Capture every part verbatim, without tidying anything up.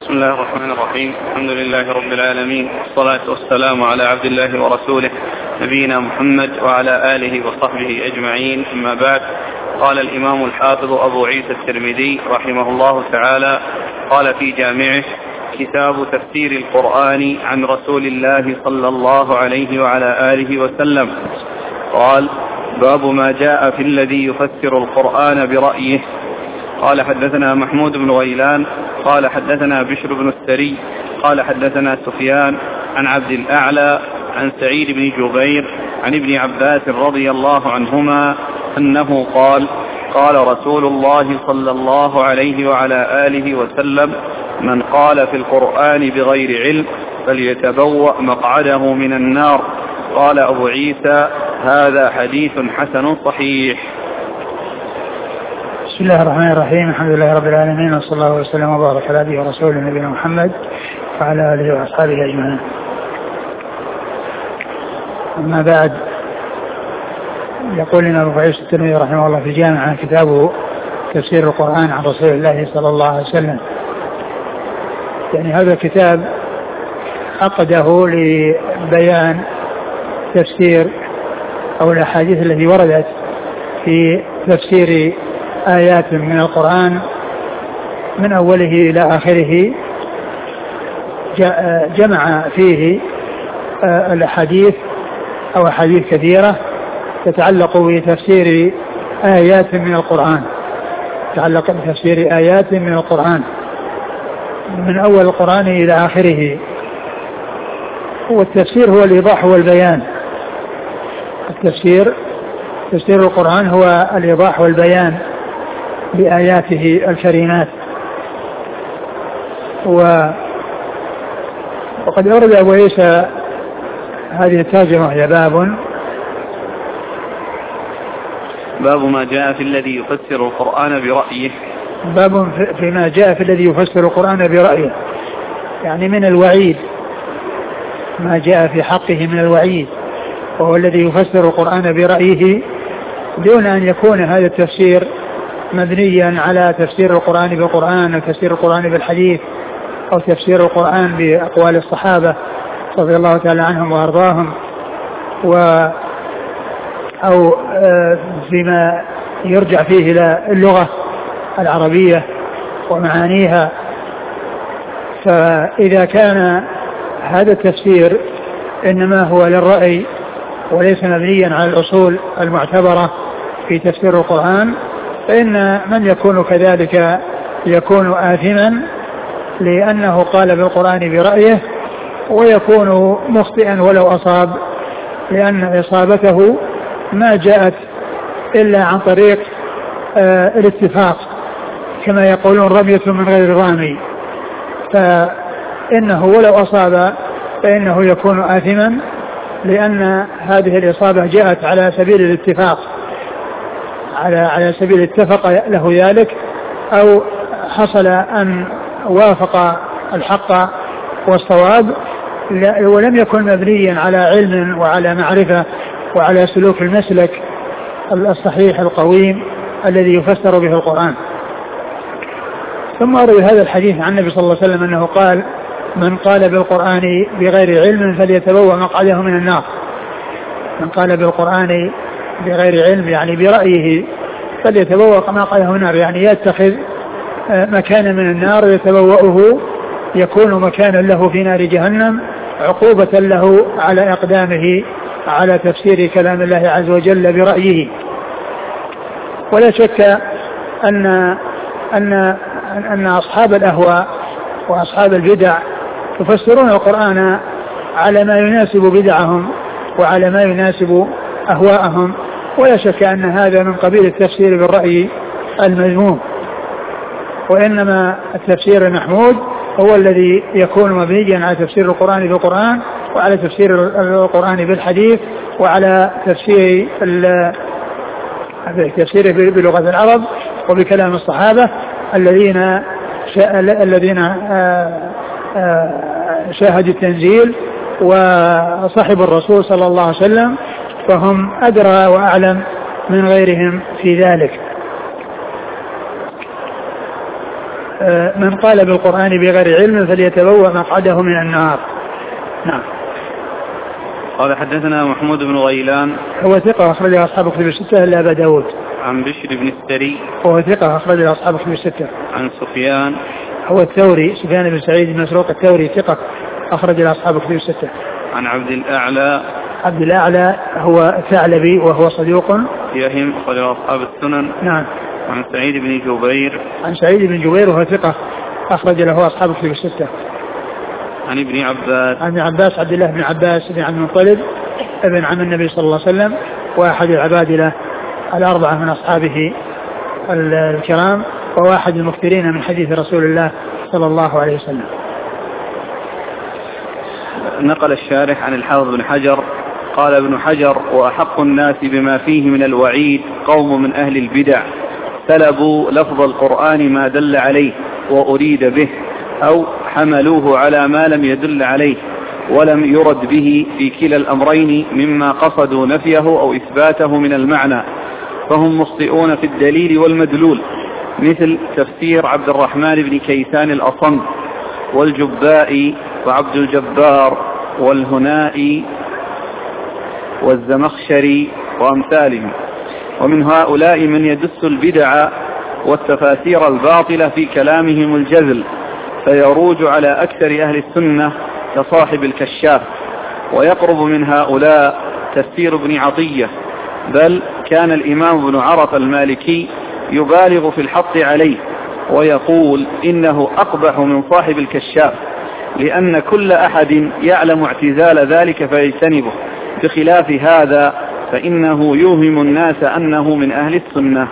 بسم الله الرحمن الرحيم. الحمد لله رب العالمين، والصلاة والسلام على عبد الله ورسوله نبينا محمد وعلى آله وصحبه أجمعين، أما بعد. قال الإمام الحافظ أبو عيسى الترمذي رحمه الله تعالى قال في جامعه: كتاب تفسير القرآن عن رسول الله صلى الله عليه وعلى آله وسلم. قال: باب ما جاء في الذي يفسر القرآن برأيه. قال: حدثنا محمود بن غيلان قال حدثنا بشر بن السري قال حدثنا سفيان عن عبد الأعلى عن سعيد بن جبير عن ابن عباس رضي الله عنهما أنه قال: قال رسول الله صلى الله عليه وعلى آله وسلم: من قال في القرآن بغير علم فليتبوأ مقعده من النار. قال أبو عيسى: هذا حديث حسن صحيح. بسم الله الرحمن الرحيم. الحمد لله رب العالمين، وصلى الله وسلم وبارك على عبده ورسوله نبينا محمد وعلى آله وأصحابه أجمعين. أما بعد، يقول لنا أبو عيسى الترمذي رحمه الله في جامع كتابه تفسير القرآن عن رسول الله صلى الله عليه وسلم. يعني هذا الكتاب عقده لبيان تفسير أو الأحاديث التي وردت في تفسير آيات من القرآن من أوله إلى آخره. جمع فيه الأحاديث أو أحاديث كثيرة تتعلق بتفسير آيات من القرآن تتعلق بتفسير آيات من القرآن من أول القرآن إلى آخره. والتفسير هو الإيضاح والبيان. التفسير تفسير القرآن هو الإيضاح والبيان بآياته الكريمات. و وقد أورد أبو عيسى هذه الترجمة هي باب باب ما جاء في الذي يفسر القرآن برأيه. باب فيما جاء في الذي يفسر القرآن برأيه، يعني من الوعيد، ما جاء في حقه من الوعيد، وهو الذي يفسر القرآن برأيه دون أن يكون هذا التفسير مبنيا على تفسير القرآن بالقرآن أو تفسير القرآن بالحديث أو تفسير القرآن بأقوال الصحابة رضي الله تعالى عنهم وأرضاهم، و أو فيما يرجع فيه إلى اللغة العربية ومعانيها. فإذا كان هذا التفسير إنما هو للرأي وليس مبنيا على الأصول المعتبرة في تفسير القرآن، فإن من يكون كذلك يكون آثما لأنه قال بالقرآن برأيه، ويكون مخطئا ولو أصاب، لأن إصابته ما جاءت إلا عن طريق آه الاتفاق، كما يقولون رمية من غير رامي. فإنه ولو أصاب فإنه يكون آثما، لأن هذه الإصابة جاءت على سبيل الاتفاق، على على سبيل اتفق له ذلك، أو حصل أن وافق الحق والصواب، ولم يكن مبنيا على علم وعلى معرفة وعلى سلوك المسلك الصحيح القويم الذي يفسر به القرآن. ثم أروي هذا الحديث عن النبي صلى الله عليه وسلم أنه قال: من قال بالقرآن بغير علم فليتبوأ مقعده من النار. من قال بالقرآن بغير علم يعني برأيه فليتبوأ مقعده من النار، يعني يتخذ مكانا من النار يتبوأه، يكون مكانا له في نار جهنم عقوبة له على إقدامه على تفسير كلام الله عز وجل برأيه. ولا شك أن أن أن أصحاب الأهواء وأصحاب البدع يفسرون القرآن على ما يناسب بدعهم وعلى ما يناسب أهواءهم، ولا شك أن هذا من قبيل التفسير بالرأي المذموم. وإنما التفسير المحمود هو الذي يكون مبنيا على تفسير القرآن بالقرآن، وعلى تفسير القرآن بالحديث، وعلى تفسير تفسيره بلغة العرب وبكلام الصحابة الذين الذين شاهدوا التنزيل وصحب الرسول صلى الله عليه وسلم، فهم أدرى وأعلم من غيرهم في ذلك. من قال بالقرآن بغير علم فليتبوأ مقعده من النار. نعم. قال حدثنا محمود بن غيلان هو ثقة أخرج أصحاب كتب الستة إلا أبا داود. عن بشر بن السري هو ثقة أخرج أصحاب كتب الستة. عن سفيان هو الثوري سفيان بن سعيد بن مسروق الثوري ثقة أخرج أصحاب كتب الستة. عن عبد الأعلى عبد الأعلى هو ثعلبي وهو صدوق يهم أخرج أصحاب السنن. نعم. عن سعيد بن جبير عن سعيد بن جبير وهو ثقة أخرج له أصحاب كتب الستة. عن ابن عباس عن عباس عبد الله بن عباس بن عبد المطلب ابن عم النبي صلى الله عليه وسلم وأحد العبادلة الأربعة من أصحابه الكرام وواحد المكثرين من حديث رسول الله صلى الله عليه وسلم. نقل الشارح عن الحافظ بن حجر قال ابن حجر وأحق الناس بما فيه من الوعيد قوم من أهل البدع سلبوا لفظ القرآن ما دل عليه وأريد به أو حملوه على ما لم يدل عليه ولم يرد به في كلا الأمرين مما قصدوا نفيه أو إثباته من المعنى فهم مخطئون في الدليل والمدلول مثل تفسير عبد الرحمن بن كيسان الأصم والجبائي وعبد الجبار والهنائي والزمخشري وأمثالهم. ومن هؤلاء من يدس البدع والتفاسير الباطلة في كلامهم الجذل فيروج على أكثر أهل السنة كصاحب الكشاف ويقرب من هؤلاء تفسير ابن عطية بل كان الإمام ابن عرفة المالكي يبالغ في الحط عليه ويقول إنه أقبح من صاحب الكشاف لأن كل أحد يعلم اعتزال ذلك فيجتنبه بخلاف هذا فإنه يوهم الناس أنه من أهل السنة.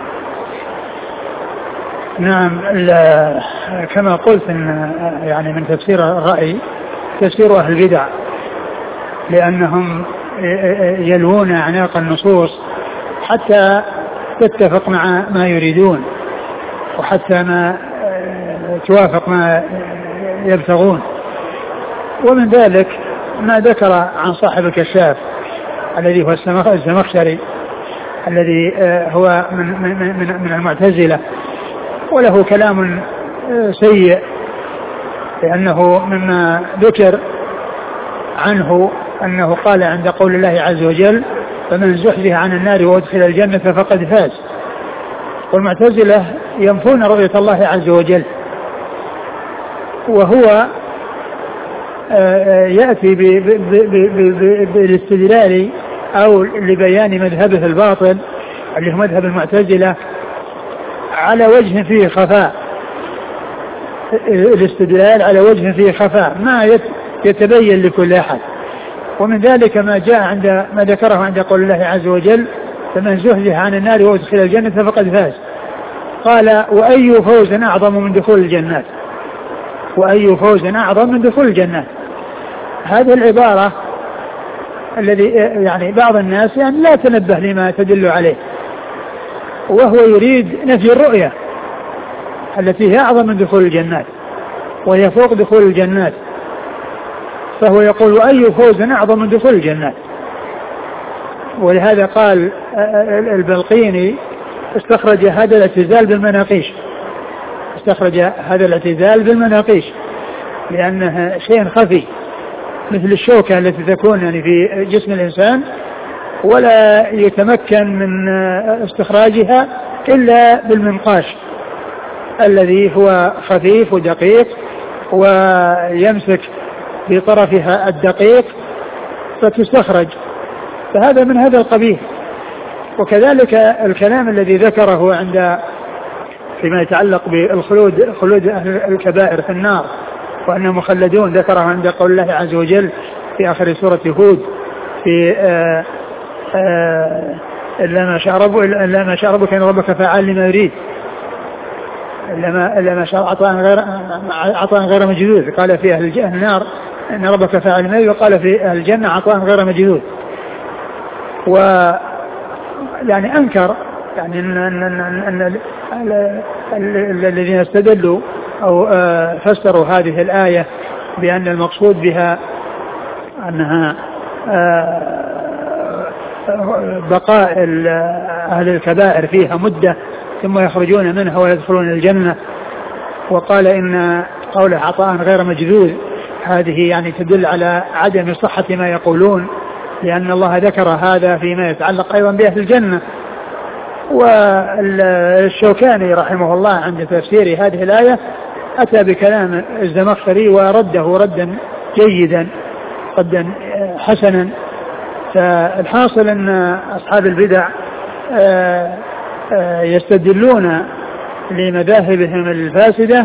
نعم. كما قلت إن يعني من تفسير الرأي تفسير أهل البدع لأنهم يلوون أعناق النصوص حتى تتفق مع ما يريدون وحتى ما توافق ما يبتغون. ومن ذلك ما ذكر عن صاحب الكشاف الذي هو الزمخشري الذي هو من, من, من المعتزلة وله كلام سيء لأنه مما ذكر عنه أنه قال عند قول الله عز وجل فمن زحزح عن النار وادخل الجنة فقد فاز. والمعتزلة ينفون رؤية الله عز وجل وهو يأتي بالاستدلال أو لبيان مذهبه الباطل اللي هو مذهب المعتزلة على وجه فيه خفاء الاستدلال على وجه فيه خفاء ما يتبين لكل أحد. ومن ذلك ما جاء عند ما ذكره عند قول الله عز وجل فمن زحزح عن النار وادخل الجنة فقد فاز. قال وأي فوز أعظم من دخول الجنات وأي فوز أعظم من دخول الجنات. هذه العبارة الذي يعني بعض الناس يعني لا تنبه لما تدل عليه وهو يريد نفي الرؤية التي هي أعظم من دخول الجنات وهي فوق دخول الجنات فهو يقول وأي فوز أعظم من دخول الجنات. ولهذا قال البلقيني استخرج هذا الاعتزال بالمناقيش استخرج هذا الاعتزال بالمناقيش لأنه شيء خفي مثل الشوكة التي تكون يعني في جسم الإنسان ولا يتمكن من استخراجها إلا بالمنقاش الذي هو خفيف ودقيق ويمسك في طرفها الدقيق فتستخرج. فهذا من هذا القبيل. وكذلك الكلام الذي ذكره عند فيما يتعلق بالخلود خلود أهل الكبائر في النار وأنهم مخلدون ذكره عند قول الله عز وجل في آخر سورة هود في آآ آآ إلا ما شاء ربك إلا ما شاء ربك إن ربك فعال لما يريد إلا ما إلا ما شاء عطاء غير عطاء غير مجدود. قال في أهل النار إن ربك فعال لما يريد وقال في أهل الجنة عطاء غير مجدود. و يعني أنكر يعني أن, أن, أن الذين استدلوا أو فسروا هذه الآية بأن المقصود بها أنها بقاء أهل الكبائر فيها مدة ثم يخرجون منها ويدخلون الجنة وقال إن قول عطاء غير مجذوذ هذه يعني تدل على عدم صحة ما يقولون، لأن الله ذكر هذا فيما يتعلق أيضا بأهل الجنة. والشوكاني رحمه الله عند تفسير هذه الآية أتى بكلام الزمخشري ورده ردا جيدا ردا حسنا. فالحاصل أن أصحاب البدع يستدلون لمذاهبهم الفاسدة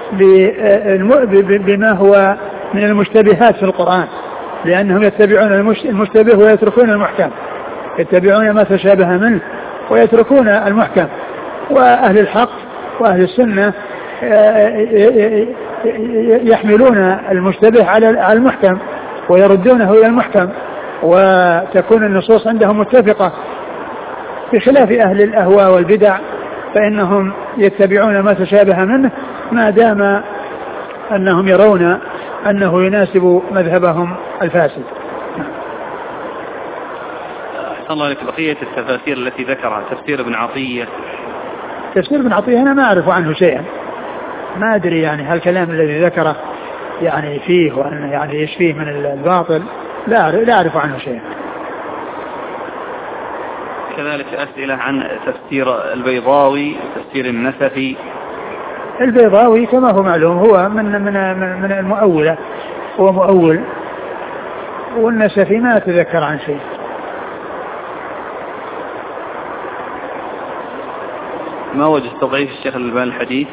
بما هو من المشتبهات في القرآن، لأنهم يتبعون المشتبه ويتركون المحكم، يتبعون ما تشابه منه ويتركون المحكم. وأهل الحق وأهل السنة يحملون المشتبه على المحكم ويردونه إلى المحكم، وتكون النصوص عندهم متفقة، بخلاف أهل الأهواء والبدع فإنهم يتبعون ما تشابه منه ما دام أنهم يرون أنه يناسب مذهبهم الفاسد. أحسن الله لك. بقية التفاسير التي ذكرها تفسير ابن عطية. تفسير ابن عطية أنا ما أعرف عنه شيئا، ما أدري يعني هل الكلام الذي ذكره يعني فيه وأن يعني إيش فيه من الباطل، لا أعرف, لا أعرف عنه شيئا. كذلك أسئلة عن تفسير البيضاوي وتفسير النسفي. البيضاوي كما هو معلوم هو من من من المؤولة، هو مؤول، والنسفي ما أتذكر عن شيء. ما وجه تضعيف الشيخ الألباني الحديث؟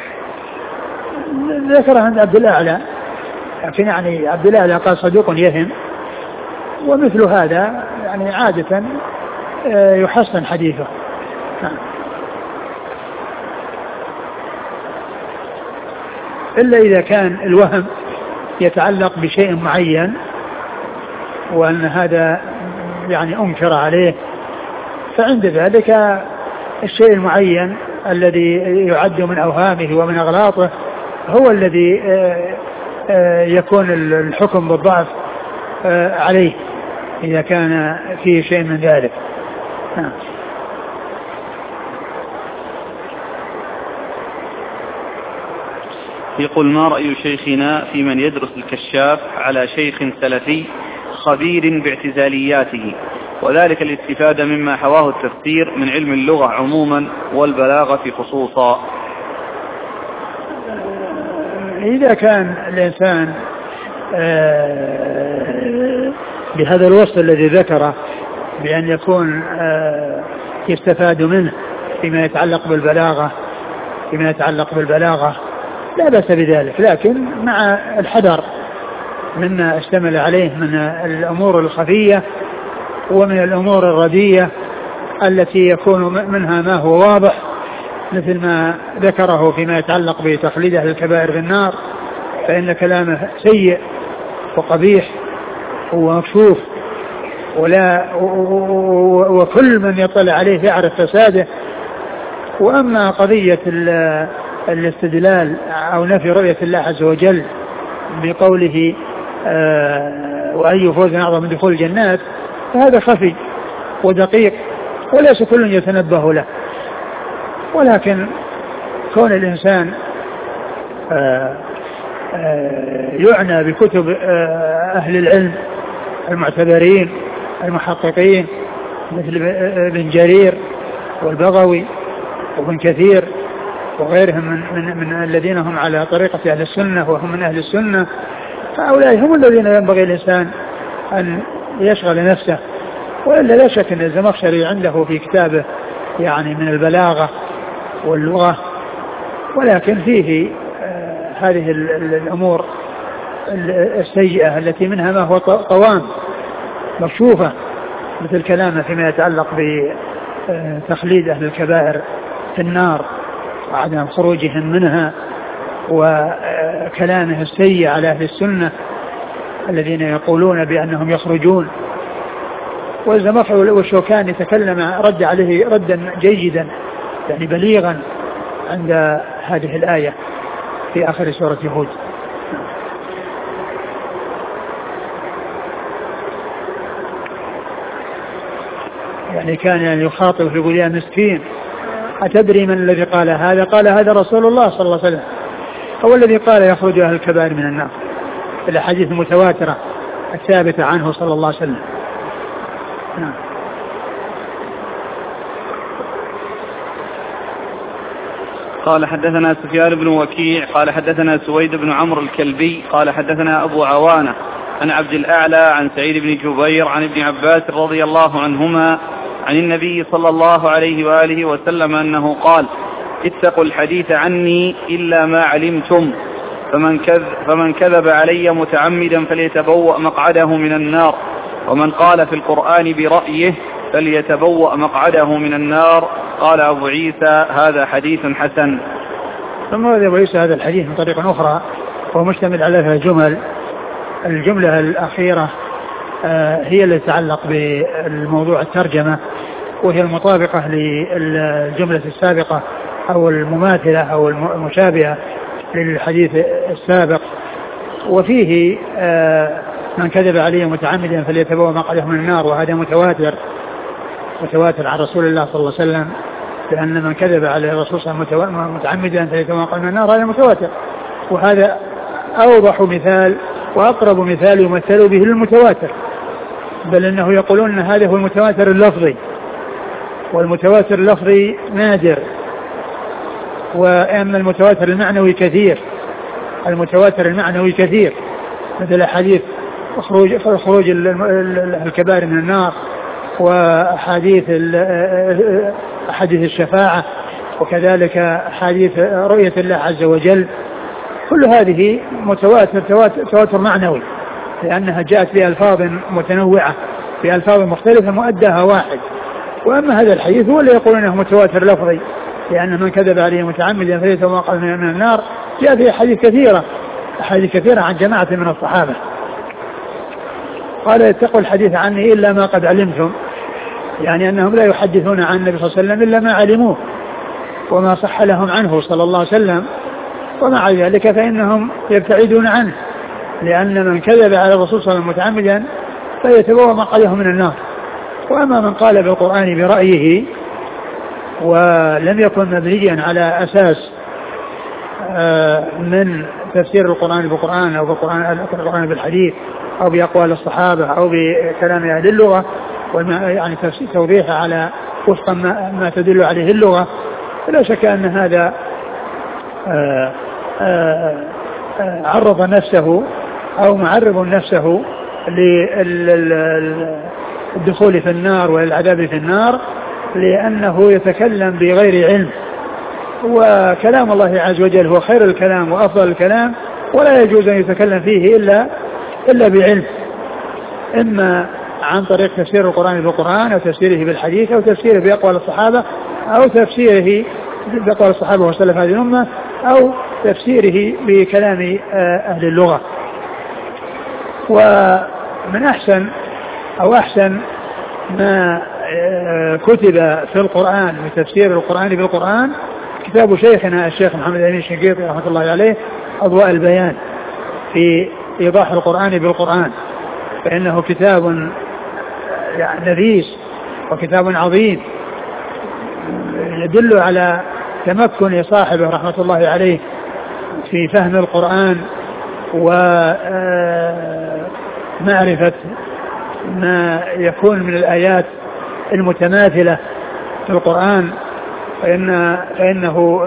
ذكر عند عبد الأعلى، لكن يعني عبد الأعلى قال صدوق يهم، ومثل هذا يعني عادة يحسن حديثه. إلا إذا كان الوهم يتعلق بشيء معين وأن هذا يعني أنكر عليه، فعند ذلك الشيء المعين الذي يعد من أوهامه ومن أغلاطه هو الذي يكون الحكم بالضعف عليه إذا كان فيه شيء من ذلك. يقول: ما رأي شيخنا في من يدرس الكشاف على شيخ سلفي خبير باعتزالياته، وذلك الاستفادة مما حواه التفسير من علم اللغة عموما والبلاغة خصوصا؟ إذا كان الإنسان بهذا الوصف الذي ذكره بأن يكون يستفاد منه فيما يتعلق بالبلاغة فيما يتعلق بالبلاغة لا بأس بذلك، لكن مع الحذر مما اشتمل عليه من الأمور الخفية ومن الأمور الردية التي يكون منها ما هو واضح، مثل ما ذكره فيما يتعلق بتخليد أهل الكبائر في النار، فإن كلامه سيء وقبيح ومكشوف، ولا وكل من يطلع عليه يعرف فساده. وأما قضية الاستدلال أو نفي رؤية الله عز وجل بقوله آه وأي فوز أعظم من دخول الجنات، فهذا خفي ودقيق وليس كل يتنبه له، ولكن كون الإنسان آه آه يعنى بكتب آه أهل العلم المعتبرين المحققين مثل ابن جرير والبغوي وابن كثير وغيرهم من, من, من الذين هم على طريقة أهل السنة وهم من أهل السنة، فأولئك هم الذين ينبغي الإنسان أن يشغل نفسه. وإلا لا شك أن الزمخشري عنده في كتابه يعني من البلاغة واللغة، ولكن فيه آه هذه الأمور السيئة التي منها ما هو طوام مكشوفة، مثل كلامه فيما يتعلق بتخليد أهل الكبائر في النار وعدم خروجهم منها، وكلامه السيء على أهل السنة الذين يقولون بأنهم يخرجون. والزمخشري والشوكاني تكلم رد عليه ردا جيدا يعني بليغا عند هذه الآية في آخر سورة هود. يعني كان يعني يخاطب يقول: يا مسكين أتدري من الذي قال هذا؟ قال: هذا رسول الله صلى الله عليه وسلم. هو الذي قال يخرج أهل الكبائر من النار، الأحاديث المتواترة الثابتة عنه صلى الله عليه وسلم. نعم. قال حدثنا سفيان بن وكيع قال حدثنا سويد بن عمرو الكلبي قال حدثنا أبو عوانة عن عبد الأعلى عن سعيد بن جبير عن ابن عباس رضي الله عنهما عن النبي صلى الله عليه وآله وسلم أنه قال: اتقوا الحديث عني إلا ما علمتم، فمن كذب, فمن كذب علي متعمدا فليتبوأ مقعده من النار، ومن قال في القرآن برأيه فليتبوأ مقعده من النار. قال أبو عيسى: هذا حديث حسن. ثم ورد أبو عيسى هذا الحديث من طريق أخرى وهو مشتمل على ثلاث جمل. الجملة الأخيرة هي التي تتعلق بالموضوع الترجمة، وهي المطابقة للجملة السابقة أو المماثلة أو المشابهة للحديث السابق. وفيه من كذب عليه متعمدا فليتبوأ مقعده من النار، وهذا متواتر متواتر عن رسول الله صلى الله عليه وسلم، لأن من كذب على الرسول صلى الله عليه وسلم متعمدا فليتبوأ مقعده من النار هذا متواتر. وهذا أوضح مثال وأقرب مثال يمثل به المتواتر، بل إنه يقولون أن هذا هو المتواتر اللفظي، والمتواتر اللفظي نادر، وأما المتواتر المعنوي كثير. المتواتر المعنوي كثير مثل حديث خروج خروج الكبائر من النار، وحديث حديث الشفاعة، وكذلك حديث رؤية الله عز وجل. كل هذه متواتر تواتر معنوي، لأنها جاءت بألفاظ متنوعة بألفاظ مختلفة مؤداها واحد. وأما هذا الحديث هو اللي يقول أنه متواتر لفظي، لأن من كذب عليه متعمدا فليتبوأ مقعده من النار جاء فيه حديث كثيرة أحاديث كثيرة عن جماعة من الصحابة. قال: اتقوا الحديث عني إلا ما قد علمتم، يعني أنهم لا يحدثون عن النبي صلى الله عليه وسلم إلا ما علموه وما صح لهم عنه صلى الله عليه وسلم، ومع ذلك فإنهم يبتعدون عنه، لأن من كذب على الرسول صلى الله عليه وسلم متعمدا فيتبوأ مقعده من النار. وأما من قال بالقرآن برأيه ولم يكن مبنيا على أساس من تفسير القرآن بالقرآن أو بالقرآن بالحديث أو بأقوال الصحابة أو بكلام أهل اللغة، يعني توضيحه على وفق ما, ما تدل عليه اللغة، فلا شك أن هذا آآ آآ عرض نفسه أو معرض نفسه للدخول في النار والعذاب في النار، لأنه يتكلم بغير علم. وكلام الله عز وجل هو خير الكلام وأفضل الكلام، ولا يجوز أن يتكلم فيه إلا إلا بعلم، إما عن طريق تفسير القرآن بالقرآن أو تفسيره بالحديث أو تفسيره بأقوال الصحابة أو تفسيره بأقوال الصحابة وسلف هذه الأمة أو تفسيره بكلام أهل اللغة. ومن أحسن أو أحسن ما كتب في القرآن وتفسير القرآن بالقرآن كتاب شيخنا الشيخ محمد أمين الشنقيطي رحمة الله عليه، أضواء البيان في إيضاح القرآن بالقرآن، فإنه كتاب يعني نفيس وكتاب عظيم يدل على تمكن صاحبه رحمة الله عليه في فهم القرآن ومعرفة ما يكون من الآيات المتماثلة في القرآن، فإن فإنه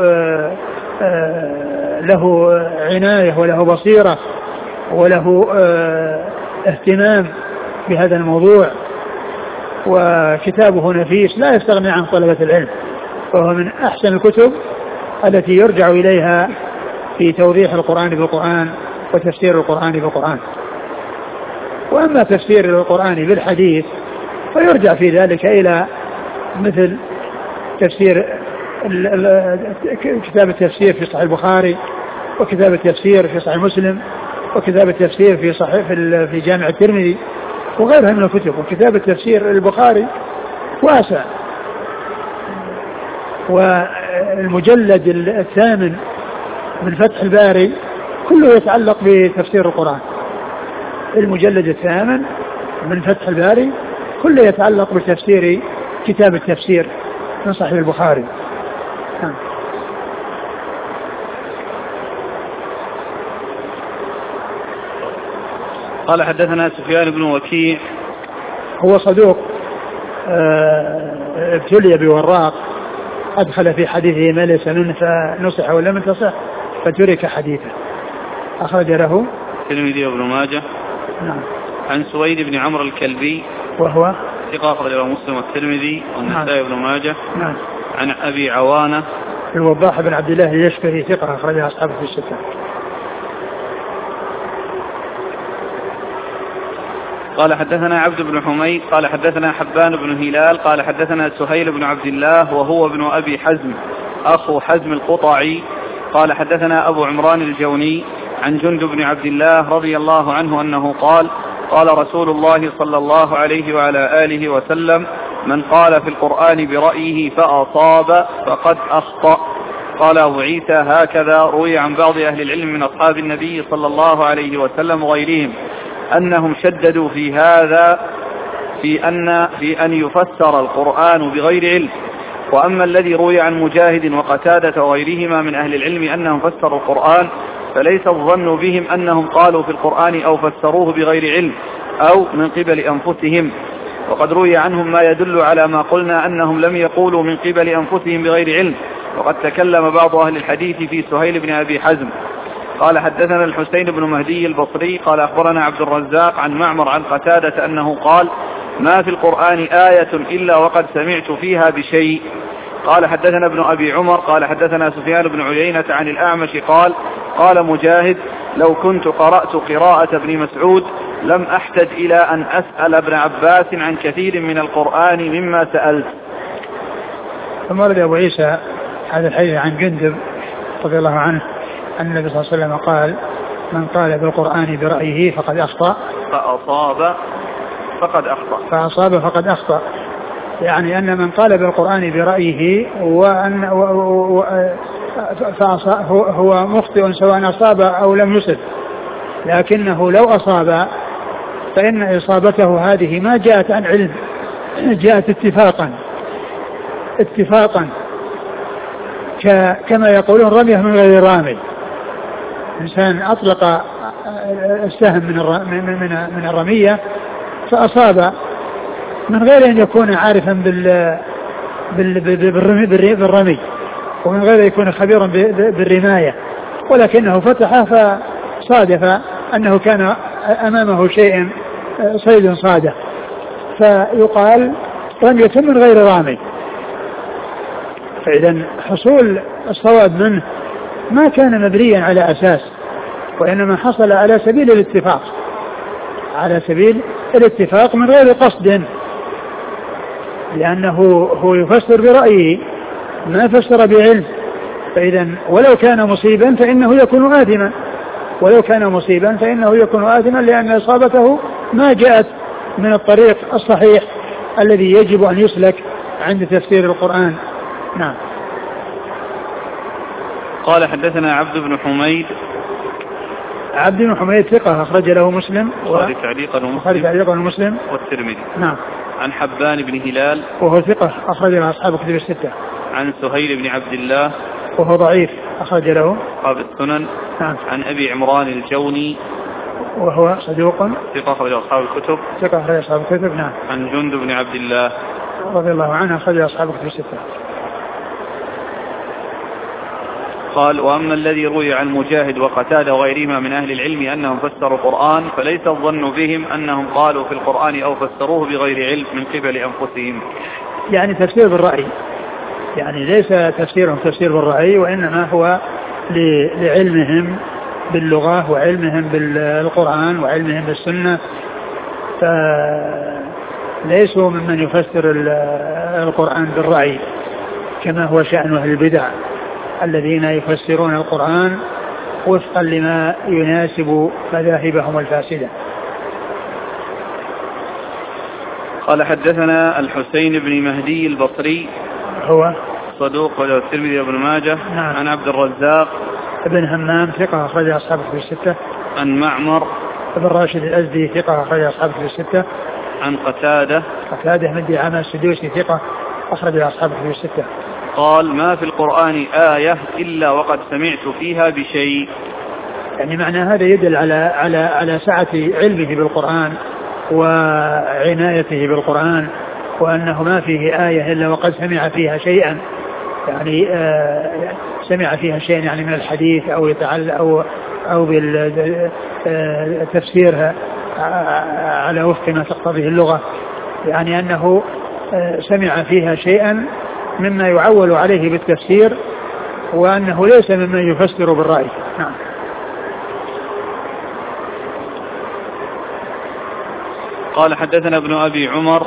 له عناية وله بصيرة وله اهتمام بهذا الموضوع، وكتابه نفيس لا يستغني عن طلبة العلم، وهو من أحسن الكتب التي يرجع إليها في توضيح القرآن بالقرآن وتفسير القرآن بالقرآن. وأما تفسير القرآن بالحديث فيرجع في ذلك إلى مثل تفسير كتاب التفسير في صحيح البخاري، وكتاب التفسير في صحيح مسلم، وكتاب التفسير في صحيح في جامع الترمذي وغيرها من الكتب. وكتاب التفسير البخاري واسع، والمجلد الثامن من فتح الباري كله يتعلق بتفسير القرآن. المجلد الثامن من فتح الباري كله يتعلق بتفسير كتاب التفسير من صحيح البخاري. قال حدثنا سفيان بن وكيع هو صدوق ابتلي بوراق أدخل في حديثه ما ليس منه فنصح ولم تصح فترك حديثه. أخرج له الترمذي وابن ماجه. نعم. عن سويد بن عمرو الكلبي وهو ثقة أخرج له مسلم والترمذي والنسائي وابن ماجه. نعم. عن أبي عوانة الوضاح بن عبد الله اليشكري ثقة أخرجها أصحابه في الستة. قال حدثنا عبد بن حميد قال حدثنا حبان بن هلال قال حدثنا سهيل بن عبد الله وهو ابن أبي حزم أخو حزم القطعي قال حدثنا أبو عمران الجوني عن جندب بن عبد الله رضي الله عنه أنه قال قال رسول الله صلى الله عليه وعلى آله وسلم من قال في القرآن برأيه فأصاب فقد أخطأ. قال أبو عيسى هكذا روي عن بعض أهل العلم من أصحاب النبي صلى الله عليه وسلم وغيرهم أنهم شددوا في هذا في أن, في أن يفسر القرآن بغير علم. وأما الذي روي عن مجاهد وقتادة وغيرهما من أهل العلم أنهم فسروا القرآن فليس الظن بهم أنهم قالوا في القرآن أو فسروه بغير علم أو من قبل أنفسهم. وقد روي عنهم ما يدل على ما قلنا أنهم لم يقولوا من قبل أنفسهم بغير علم. وقد تكلم بعض أهل الحديث في سهيل بن أبي حزم. قال حدثنا الحسين بن مهدي البصري قال أخبرنا عبد الرزاق عن معمر عن قتادة أنه قال ما في القرآن آية إلا وقد سمعت فيها بشيء. قال حدثنا ابن أبي عمر قال حدثنا سفيان بن عيينة عن الأعمش قال قال مجاهد لو كنت قرأت قراءة ابن مسعود لم أحتج إلى أن أسأل ابن عباس عن كثير من القرآن مما سألت. ثم ورد أبو عيسى هذا الحديث عن جندب رضي الله عنه أن النبي صلى الله عليه وسلم قال من قال بالقرآن برأيه فقد أخطأ فأصاب فقد أخطأ فأصاب فقد أخطأ يعني أن من قال بالقرآن برأيه وأن و و هو مخطئ سواء أصاب أو لم يصب، لكنه لو أصاب فإن إصابته هذه ما جاءت عن علم، جاءت اتفاقا اتفاقا كما يقولون رميه من غير رامي. إنسان أطلق السهم من من من الرمية فأصاب من غير أن يكون عارفا بال بالرمي ومن غير أن يكون خبيرا بالرماية، ولكنه فتح فصادف أنه كان أمامه شيء صيد صادف فيقال رمية من غير رامي. فإذا حصول الصواب منه ما كان مبنيا على أساس، وإنما حصل على سبيل الاتفاق على سبيل الاتفاق من غير قصد، لأنه هو يفسر برأيه ما فسر بعلم. فإذا ولو كان مصيبا فإنه يكون آثما، ولو كان مصيبا فإنه يكون آثما لأن إصابته ما جاءت من الطريق الصحيح الذي يجب أن يسلك عند تفسير القرآن. نعم. قال حدثنا عبد بن حميد عبد بن حميد ثقة أخرج له مسلم وخارج تعليقا ومسلم والترمذي. نعم. عن حبان بن هلال وهو ثقة أخرج له أصحاب الكتب الستة. عن سهيل بن عبد الله وهو ضعيف أخرج له أصحاب السنن. نعم. عن أبي عمران الجوني وهو صدوق ثقة أخرج أصحاب الكتب. ثقة أخرج أصحاب الكتب. نعم. عن جندب بن عبد الله رضي الله عنه أخرج أصحاب الكتب الستة. قال وأما الذي روي عن مجاهد وقتادة وغيرهما من أهل العلم أنهم فسروا القرآن فليس الظن بهم أنهم قالوا في القرآن أو فسروه بغير علم من قبل أنفسهم. يعني تفسير بالرأي، يعني ليس تفسيرهم تفسير بالرأي، وإنما هو لعلمهم باللغة وعلمهم بالقرآن وعلمهم بالسنة، فليسوا ممن يفسر القرآن بالرأي كما هو شأن أهل البدع الذين يفسرون القرآن وفقا لما يناسب مذاهبهم الفاسدة. قال حدثنا الحسين بن مهدي البصري هو صدوق وله الترمذي وابن ماجه. نعم. عن عبد الرزاق ابن همام ثقة أخرج أصحابه في الستة. عن معمر ابن راشد الأزدي ثقة أخرج أصحابه في الستة. عن قتادة قتادة بن دعامة السدوسي ثقة أخرج أصحابه في الستة. قال ما في القرآن آية إلا وقد سمعت فيها بشيء. يعني معنى هذا يدل على على على سعة علمه بالقرآن وعنايته بالقرآن، وأنه ما فيه آية إلا وقد سمع فيها شيئا، يعني آه سمع فيها شيئا يعني من الحديث أو يتعلق أو أو بالتفسيرها على وفق ما تقتضيه اللغة، يعني أنه آه سمع فيها شيئا مما يعول عليه بالتفسير، وأنه ليس ممن يفسر بالرأي. نعم. قال حدثنا ابن أبي عمر.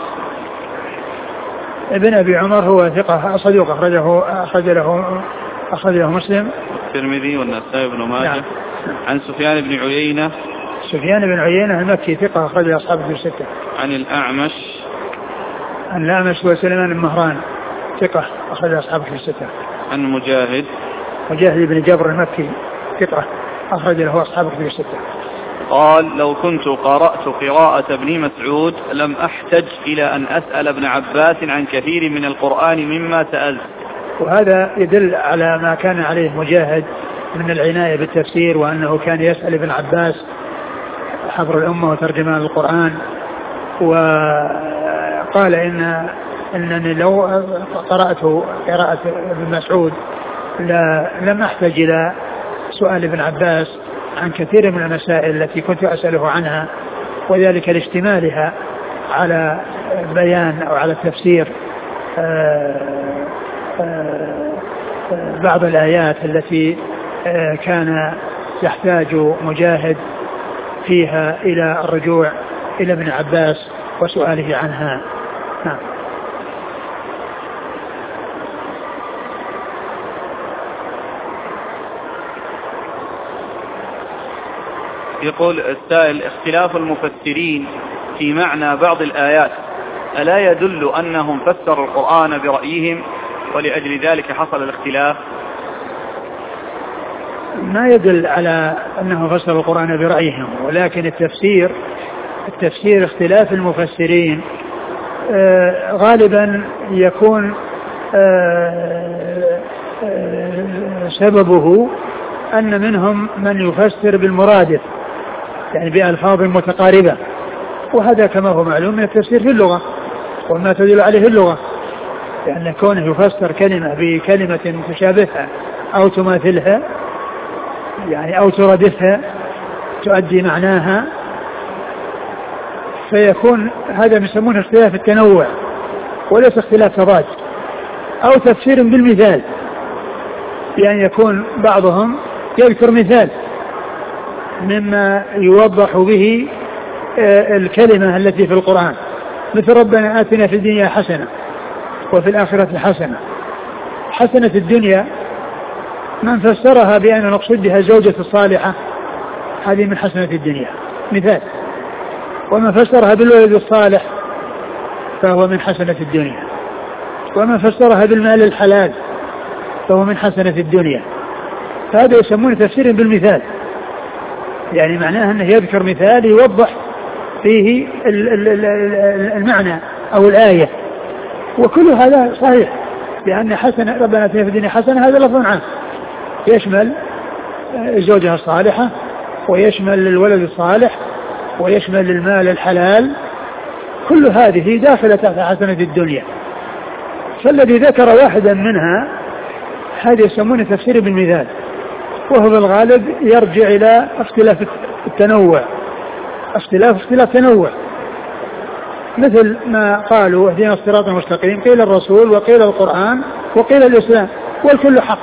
ابن أبي عمر هو ثقة صدوق أخرجه أخرج له أخرج له مسلم الترمذي والنسائي بن ماجه. نعم. عن سفيان بن عيينة. سفيان بن عيينة المكي ثقة أخرج أصحاب الكتب الستة. عن الأعمش. عن الأعمش وسليمان بن مهران ثقة أخرج أصحاب الكتب الستة. عن مجاهد. مجاهد بن جبر المكي ثقة أخرج له أصحاب الكتب الستة. قال لو كنت قرأت قراءة ابن مسعود لم أحتج إلى أن أسأل ابن عباس عن كثير من القرآن مما سألت. وهذا يدل على ما كان عليه مجاهد من العناية بالتفسير، وأنه كان يسأل ابن عباس حبر الأمة وترجمان القرآن، وقال إن أنني لو قرأت قراءة ابن مسعود لم أحتج إلى سؤال ابن عباس عن كثير من المسائل التي كنت أسأله عنها، وذلك لاشتمالها على بيان أو على تفسير بعض الآيات التي كان يحتاج مجاهد فيها إلى الرجوع إلى ابن عباس وسؤاله عنها. نعم. يقول السائل: اختلاف المفسرين في معنى بعض الآيات ألا يدل أنهم فسروا القرآن برأيهم ولأجل ذلك حصل الاختلاف؟ ما يدل على أنهم فسروا القرآن برأيهم، ولكن التفسير التفسير اختلاف المفسرين آه غالبا يكون آه آه سببه أن منهم من يفسر بالمرادف، يعني بألفاظ متقاربة، وهذا كما هو معلوم من التفسير في اللغة وما تدل عليه اللغة، لأن يعني كونه يفسر كلمة بكلمة تشابهها أو تماثلها يعني أو ترادفها تؤدي معناها، فيكون هذا يسمونه اختلاف التنوع وليس اختلاف تضاد. أو تفسير بالمثال، يعني يكون بعضهم يذكر مثال مما يوضح به الكلمة التي في القرآن، مثل ربنا آتنا في الدنيا حسنة وفي الآخرة حسنة. حسنة الدنيا من فسرها بأن نقصد بها زوجة الصالحة، هذه من حسنة الدنيا مثال، ومن فسرها بالولد الصالح فهو من حسنة الدنيا، ومن فسرها بالمال الحلال فهو من حسنة الدنيا. فهذا يسمونه تفسير بالمثال، يعني معناه أنه يذكر مثال يوضح فيه المعنى أو الآية، وكل هذا صحيح، لأن حسنة ربنا آتنا في الدنيا حسنة هذا لفظ عام يشمل الزوجة الصالحة ويشمل الولد الصالح ويشمل المال الحلال، كل هذه داخلة تحت حسنة الدنيا. فالذي ذكر واحدا منها هذا يسمونه تفسير بالمثال، وهو بالغالب يرجع إلى اختلاف التنوع، اختلاف اختلاف تنوع، مثل ما قالوا اهدنا الصراط المستقيم، قيل الرسول وقيل القرآن وقيل الإسلام والكل حق،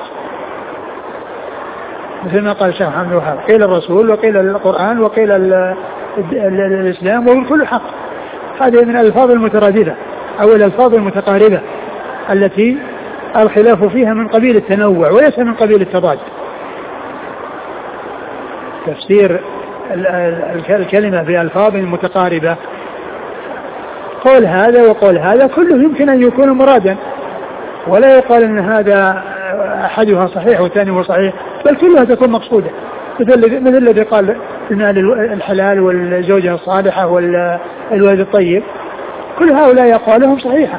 مثل ما قال الشيخ محمد الوهاب قيل الرسول وقيل القرآن وقيل الإسلام والكل حق. هذه من الألفاظ المترادفة أو الألفاظ المتقاربة التي الخلاف فيها من قبيل التنوع وليس من قبيل التضاد. تفسير الكلمة بألفاظ متقاربة، قول هذا وقول هذا كله يمكن أن يكون مرادا، ولا يقال أن هذا أحدها صحيح والثاني هو صحيح، بل كلها تكون مقصودة، مثل مثل الذي قال المال الحلال والزوجة الصالحة والولد الطيب، كل هؤلاء أقوالهم صحيحة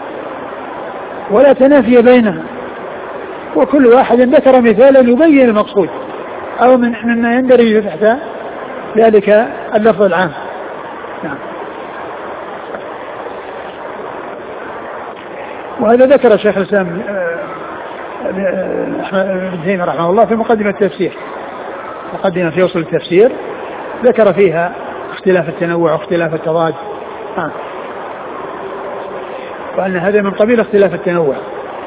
ولا تنافي بينها، وكل واحد ذكر مثالا يبين المقصود، أو من مما يندرج تحت ذلك اللفظ العام. نعم. وهذا ذكر شيخ الإسلام ابن تيمية رحمه الله في مقدمة التفسير، مقدمة في أصول التفسير، ذكر فيها اختلاف التنوع واختلاف التضاد، آه. وأن هذا من قبيل اختلاف التنوع.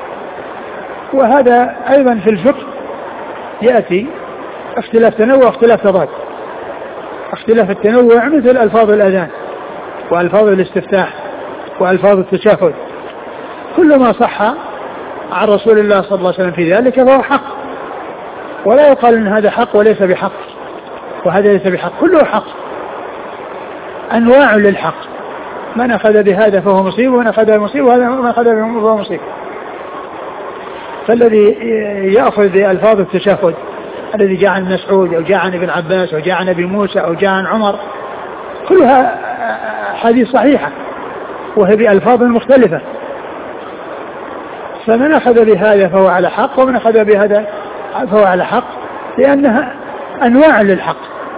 وهذا أيضا في الفقه يأتي اختلاف تنوع واختلاف تضاد. اختلاف التنوع مثل ألفاظ الأذان وألفاظ الاستفتاح وألفاظ التشهد، كل ما صح عن رسول الله صلى الله عليه وسلم في ذلك فهو حق، ولا يقال ان هذا حق وليس بحق وهذا ليس بحق، كله حق، انواع للحق، من اخذ بهذا فهو مصيب ومن اخذ بمصيب وهذا من اخذ بمصيب فهو مصيب. فالذي ياخذ بالفاظ التشهد الذي جاء عن مسعود او جاء عن ابن عباس او جاء عن ابي موسى او جاء عن عمر كلها حديث صحيحه وهي بألفاظ مختلفة، فمن أخذ بهذا فهو على حق ومن أخذ بهذا فهو على حق، لأنها أنواع للحق.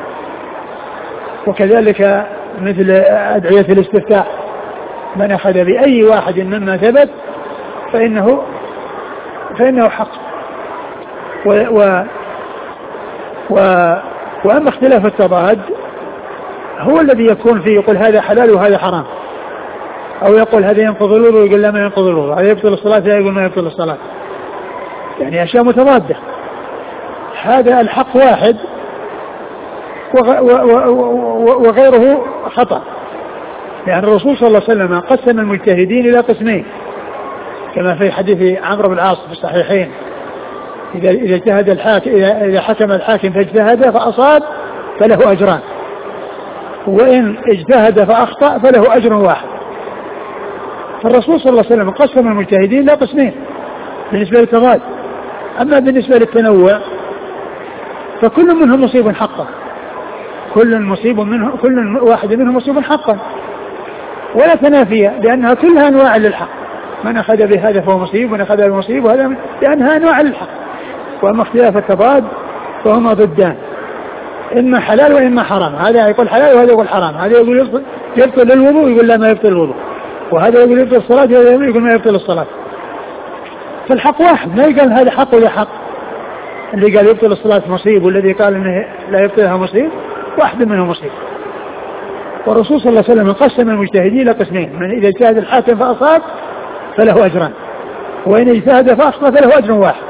وكذلك مثل أدعية الاستفتاح، من أخذ بأي واحد مما ثبت فإنه فإنه حق. و و و وأما اختلاف التضاد هو الذي يكون فيه يقول هذا حلال وهذا حرام، أو يقول هذا ينقض الوضوء ويقول لا ما ينقض الوضوء، هذا يبطل الصلاة لا يقول ما يبطل الصلاة، يعني أشياء متضادة. هذا الحق واحد وغيره خطأ، لأن الرسول صلى الله عليه وسلم قسم المجتهدين إلى قسمين كما في حديث عمرو بن العاص في الصحيحين، إذا إذا اجتهد الحاكم إذا حكم الحاكم فاجتهد فأصاب فله أجران، وإن اجتهد فأخطأ فله أجر واحد. فالرسول صلى الله عليه وسلم قسم المجتهدين إلى قسمين بالنسبة للتضاد. أما بالنسبة للتنوع فكل منهم مصيب حقا، كل مصيب منه كل واحد منهم مصيب حقا ولا تنافية، لأنها كلها أنواع للحق، من أخذ بهذا فهو مصيب ومن أخذ بمصيب وهذا، لأنها أنواع للحق. وأما اختلاف التضاد فهما ضدان، إما حلال وإما حرام، هذا يقول حلال وهذا يقول حرام، هذا يقول يبطل, يبطل الوضوء يقول لا ما يبطل الوضوء، وهذا يقول يبطل الصلاة وهذا يقول ما يبطل الصلاة. فالحق واحد، ما يقال هذا حق ولا حق، اللي قال يبطل الصلاة مصيب والذي قال انه لا يبطلها مصيب، واحد منهم مصيب. والرسول صلى الله عليه وسلم قسم المجتهدين الى قسمين، من اذا اجتهد الحاكم فاصاب فله اجران، وان اجتهد فاخطأ فله اجر واحد.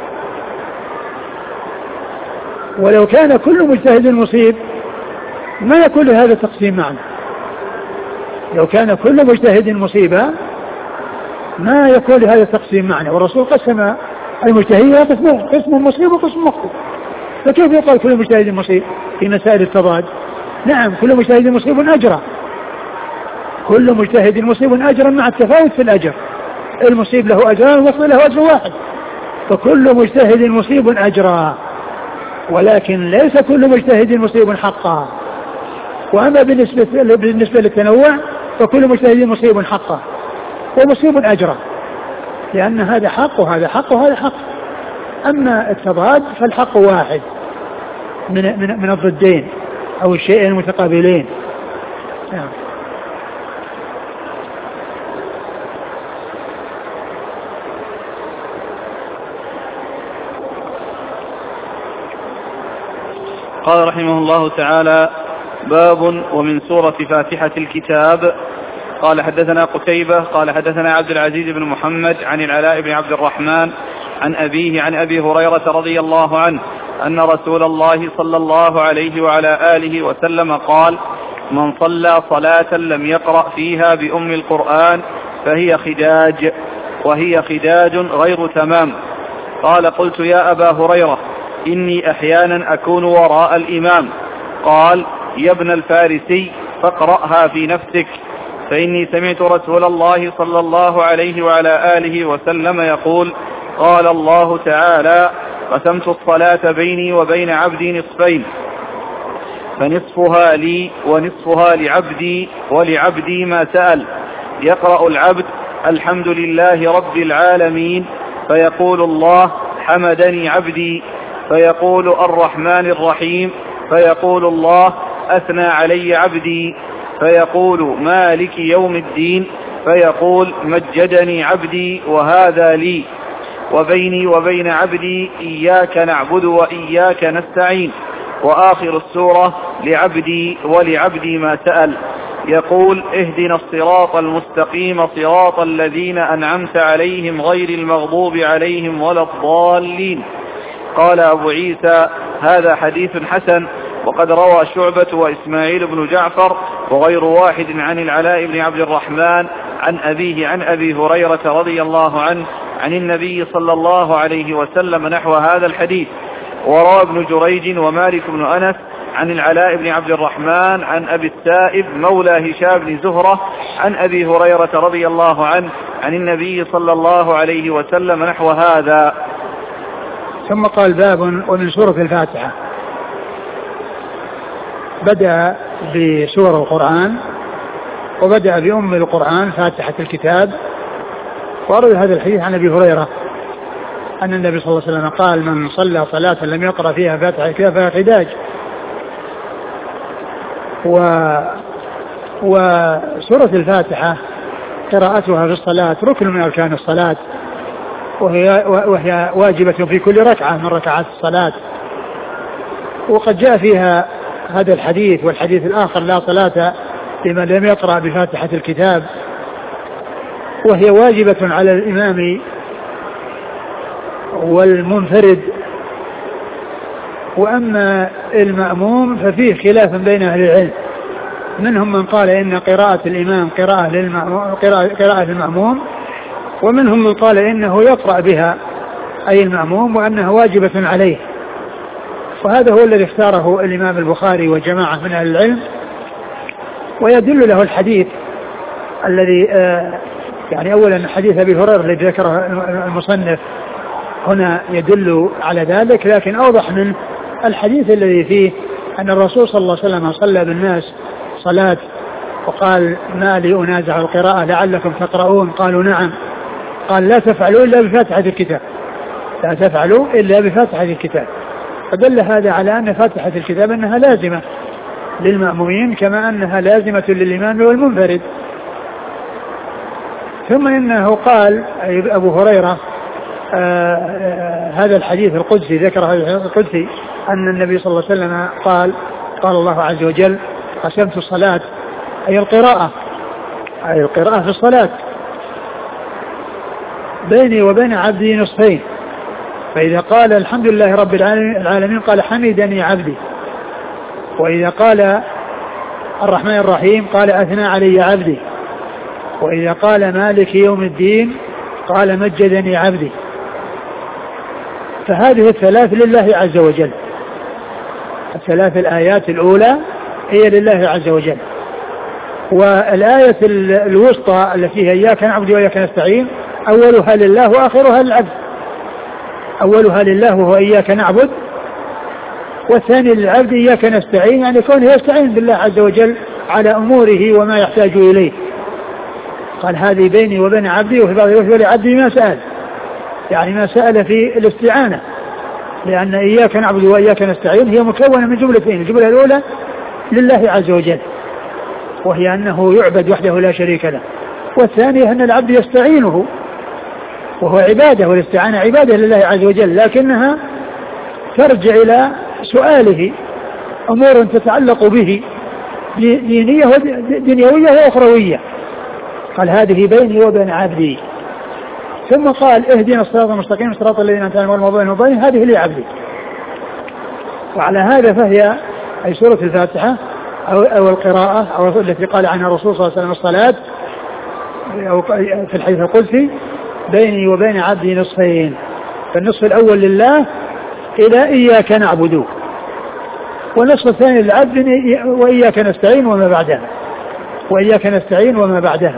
ولو كان كل مجتهد مصيب ما يكون لهذا التقسيم معنى، لو كان كل مجتهد مصيبا ما يكون لهذا التقسيم معنى، والرسول قسم المجتهدين الى قسمين، قسم مصيب وقسم مخطئ، فكيف يقال كل مجتهد مصيب في مسائل التضاد؟ نعم كل مجتهد مصيب أجرا، كل مجتهد مصيب أجرا مع التفاوت في الأجر، المصيب له أجران والمخطئ له أجر واحد، فكل مجتهد مصيب أجرا، ولكن ليس كل مجتهد مصيب حقا. وأما بالنسبة, بالنسبة للتنوع فكل مجتهد مصيب حقا ومصيب أجرا، لأن هذا حق وهذا حق وهذا حق. أما التضاد فالحق واحد من, من, من الضدين أو الشيئين المتقابلين. نعم. قال رحمه الله تعالى: باب ومن سورة فاتحة الكتاب. قال حدثنا قتيبة قال حدثنا عبد العزيز بن محمد عن العلاء بن عبد الرحمن عن أبيه عن أبي هريرة رضي الله عنه أن رسول الله صلى الله عليه وعلى آله وسلم قال: من صلى صلاة لم يقرأ فيها بأم القرآن فهي خداج، وهي خداج غير تمام. قال: قلت يا أبا هريرة إني أحيانا أكون وراء الإمام. قال: يا ابن الفارسي فاقرأها في نفسك، فإني سمعت رسول الله صلى الله عليه وعلى آله وسلم يقول: قال الله تعالى: قسمت الصلاة بيني وبين عبدي نصفين، فنصفها لي ونصفها لعبدي ولعبدي ما سأل. يقرأ العبد: الحمد لله رب العالمين، فيقول الله: حمدني عبدي، فيقول الرحمن الرحيم، فيقول الله أثنى علي عبدي، فيقول مالك يوم الدين، فيقول مجدني عبدي وهذا لي، وبيني وبين عبدي إياك نعبد وإياك نستعين، وآخر السورة لعبدي ولعبدي ما سأل، يقول اهدنا الصراط المستقيم صراط الذين أنعمت عليهم غير المغضوب عليهم ولا الضالين. قال أبو عيسى هذا حديث حسن. وقد روى شعبة وإسماعيل بن جعفر وغير واحد عن العلاء بن عبد الرحمن عن أبيه عن أبي هريرة رضي الله عنه عن النبي صلى الله عليه وسلم نحو هذا الحديث. وروى ابن جريج ومالك بن أنس عن العلاء بن عبد الرحمن عن أبي السائب مولى هشام بن زهرة عن أبي هريرة رضي الله عنه عن النبي صلى الله عليه وسلم نحو هذا. ثم قال باب ومن سورة الفاتحة. بدأ بسور القرآن وبدأ بأم القرآن فاتحة الكتاب. وأرد هذا الحديث عن أبي هريرة أن النبي صلى الله عليه وسلم قال من صلى صلاة لم يقرأ فيها فاتحة الكتاب فهي حداج. و وسورة الفاتحة قراءتها في الصلاة ركن من أركان الصلاة، وهي, وهي واجبة في كل ركعة من ركعات الصلاة. وقد جاء فيها هذا الحديث والحديث الآخر لا صلاة لمن لم يقرأ بفاتحة الكتاب، وهي واجبة على الإمام والمنفرد. وأما المأموم ففيه خلاف بين أهل العلم، منهم من قال إن قراءة الإمام قراءة للمأموم, قراءة للمأموم، ومنهم من قال إنه يقرأ بها أي المأموم وأنها واجبة عليه. وهذا هو الذي اختاره الإمام البخاري وجماعة من أهل العلم. ويدل له الحديث الذي آه يعني أولا حديث أبي هريرة الذي ذكره المصنف هنا يدل على ذلك، لكن أوضح من الحديث الذي فيه أن الرسول صلى الله عليه وسلم صلى بالناس صلاة وقال ما لي أنازع القراءة لعلكم تقرؤون، قالوا نعم، قال لا تفعلوا إلا بفاتحة الكتاب، لا تفعلوا إلا بفاتحة الكتاب. فدل هذا على أن فاتحة الكتاب أنها لازمة للمأمومين كما أنها لازمة للإمام والمنفرد. ثم إنه قال أبو هريرة آه آه هذا الحديث القدسي ذكره القدسي أن النبي صلى الله عليه وسلم قال قال الله عز وجل قسمت الصلاة أي القراءة أي القراءة في الصلاة بيني وبين عبدي نصفين، فإذا قال الحمد لله رب العالمين قال حمدني عبدي، وإذا قال الرحمن الرحيم قال أثنى علي عبدي، وإذا قال مالك يوم الدين قال مجدني عبدي. فهذه الثلاث لله عز وجل، الثلاث الآيات الأولى هي لله عز وجل، والآية الوسطى التي هي إياك نعبد وإياك نستعين أولها لله وآخرها للعبد. أولها لله وهو إياك نعبد، والثاني للعبد إياك نستعين، يعني كونه يستعين بالله عز وجل على أموره وما يحتاج إليه. قال هذه بيني وبين عبدي وفي بعض الوقت ولعبدي ما سأل، يعني ما سأل في الاستعانة، لأن إياك نعبد وإياك نستعين هي مكونة من جملتين، الجملة الأولى لله عز وجل وهي أنه يعبد وحده لا شريك له، والثانية أن العبد يستعينه وهو عبادة، والاستعانة عبادة لله عز وجل، لكنها ترجع إلى سؤاله أمور تتعلق به دينية ودنيوية وأخروية. قال هذه بيني وبين عبدي، ثم قال اهدنا الصراط المستقيم صراط الذين أنعمت عليهم غير المغضوب عليهم ولا الضالين، هذه لي عبدي. وعلى هذا فهي أي سورة الفاتحة أو, أو القراءة أو التي قال عنها الرسول صلى الله عليه وسلم الصلاة أو في الحديث القدسي بيني وبين عبدي نصفين، فالنصف الأول لله إلى إياك نعبد، والنصف الثاني للعبد وإياك نستعين وما بعدها وإياك نستعين وما بعدها.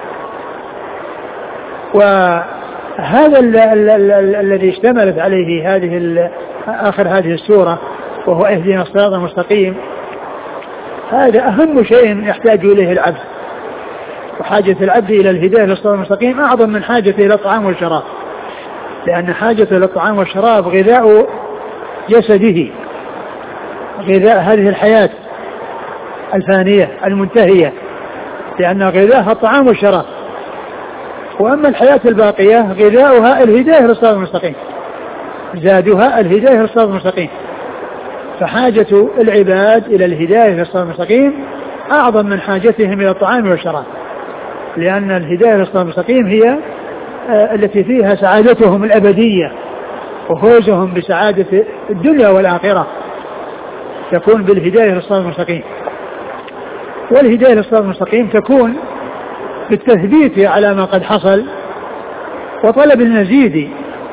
وهذا الذي اشتملت عليه هذه آخر هذه السورة وهو اهدنا الصراط المستقيم، هذا أهم شيء يحتاج إليه العبد، وحاجة العبد إلى الهداية للصراط المستقيم أعظم من حاجته إلى الطعام والشراب، لأن حاجته إلى الطعام والشراب غذاء جسده، غذاء هذه الحياة الفانية المنتهية، لأن غذاءها الطعام والشراب. وأما الحياة الباقية غذاؤها الهداية للصراط المستقيم، زادها الهداية للصراط المستقيم. فحاجة العباد إلى الهداية للصراط المستقيم أعظم من حاجتهم إلى الطعام والشراب، لأن الهداية للصراط المستقيم هي التي فيها سعادتهم الأبدية وفوزهم بسعادة الدنيا والآخرة، تكون بالهداية للصراط المستقيم. والهداية للصراط المستقيم تكون بالتثبيت على ما قد حصل وطلب المزيد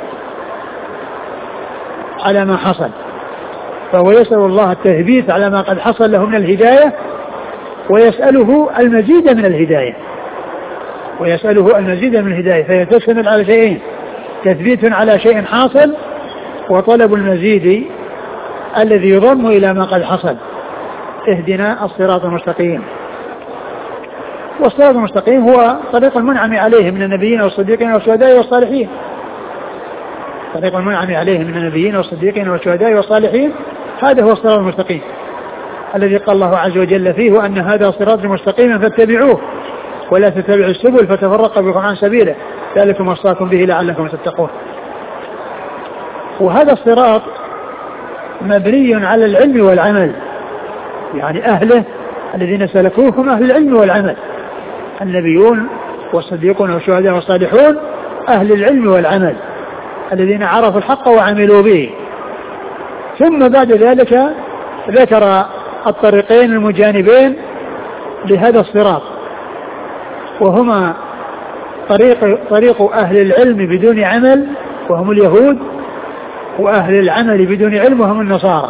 على ما حصل، فهو يسأل الله التثبيت على ما قد حصل له من الهداية، ويسأله المزيد من الهداية ويسأله المزيد من الهداية فهي تشتمل على شيئين: تثبيت على شيء حاصل، وطلب المزيد الذي يضم إلى ما قد حصل. اهدنا الصراط المستقيم. والصراط المستقيم هو طريق المنعم عليه من النبيين والصديقين والشهداء والصالحين، طريق المنعم عليه من النبيين والصديقين والشهداء والصالحين، هذا هو الصراط المستقيم الذي قال الله عز وجل فيه: وأن هذا صراط مستقيم فاتبعوه ولا تتبعوا السبل فتفرق بكم عن سبيله ذلكم وصاكم به لعلكم تتقون. وهذا الصراط مبني على العلم والعمل، يعني أهله الذين سلكوه هم أهل العلم والعمل، النبيون والصديقون والشهداء والصالحون أهل العلم والعمل الذين عرفوا الحق وعملوا به. ثم بعد ذلك ذكر الطريقين المجانبين لهذا الصراط، وهما طريق, طريق أهل العلم بدون عمل وهم اليهود، وأهل العمل بدون علم وهم النصارى.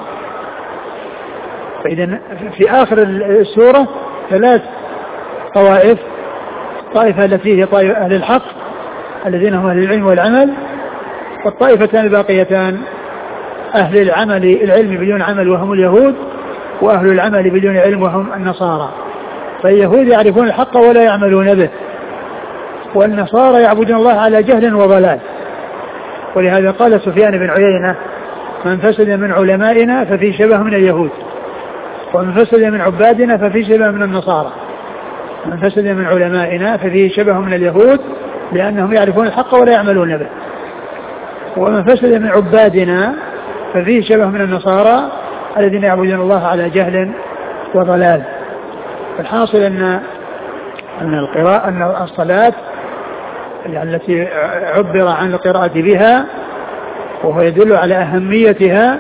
فإذا في آخر السورة ثلاث طوائف: الطائفة التي هي طائفة أهل الحق الذين هم أهل العلم والعمل، والطائفتان الباقيتان أهل العمل العلم بدون عمل وهم اليهود، وأهل العمل بدون علم وهم النصارى. فاليهود يعرفون الحق ولا يعملون به، والنصارى يعبدون الله على جهل وضلال. ولهذا قال سفيان بن عيينة: من فسد من علمائنا ففي شبه من اليهود، ومن فسد من عبادنا ففي شبه من النصارى. من فسد من علمائنا ففي شبه من اليهود لأنهم يعرفون الحق ولا يعملون به، ومن فسد من عبادنا ففيه شبه من النصارى الذين يعبدون الله على جهل وضلال. الحاصل أن أن القراءة أن الصلاة التي عبر عن القراءة بها وهو يدل على أهميتها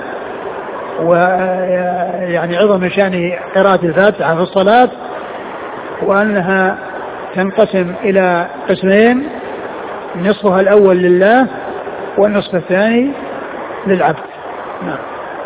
ويعني عظم شأن قراءة الفاتحة في الصلاة، وأنها تنقسم إلى قسمين: نصفها الأول لله والنصف الثاني للعبد. نعم.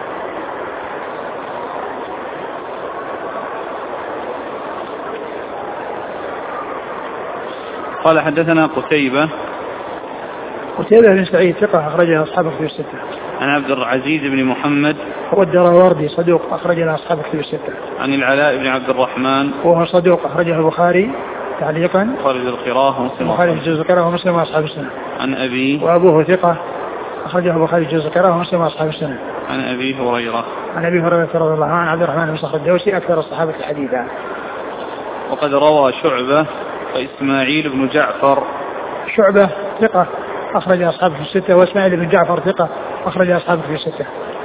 قال: حدثنا قتيبة قتيبة بن سعيد ثقة أخرجها أصحاب الكتب الستة. عن عبد العزيز بن محمد هو الدراوردي صدوق أخرجها أصحاب الكتب الستة. عن العلاء بن عبد الرحمن وهو صدوق أخرجه البخاري تعليقا، خارج القراءة ومسلم خارج جزء القراءة ومسلم وأصحاب السنة. عن أبي وأبوه ثقة أخرجه البخاري جزء القراءة ومسلم وأصحاب السنة. عن أبي هريرة عن أبي هريرة رضي الله عنه عن عبد الرحمن بن صخر الدوسي أكثر الصحابة حديثا. وقد روى شعبة وإسماعيل بن جعفر. شعبة ثقة أخرج أصحابه في الستة، وإسماعيل بن جعفر ثقة أخرج أصحابه في الستة.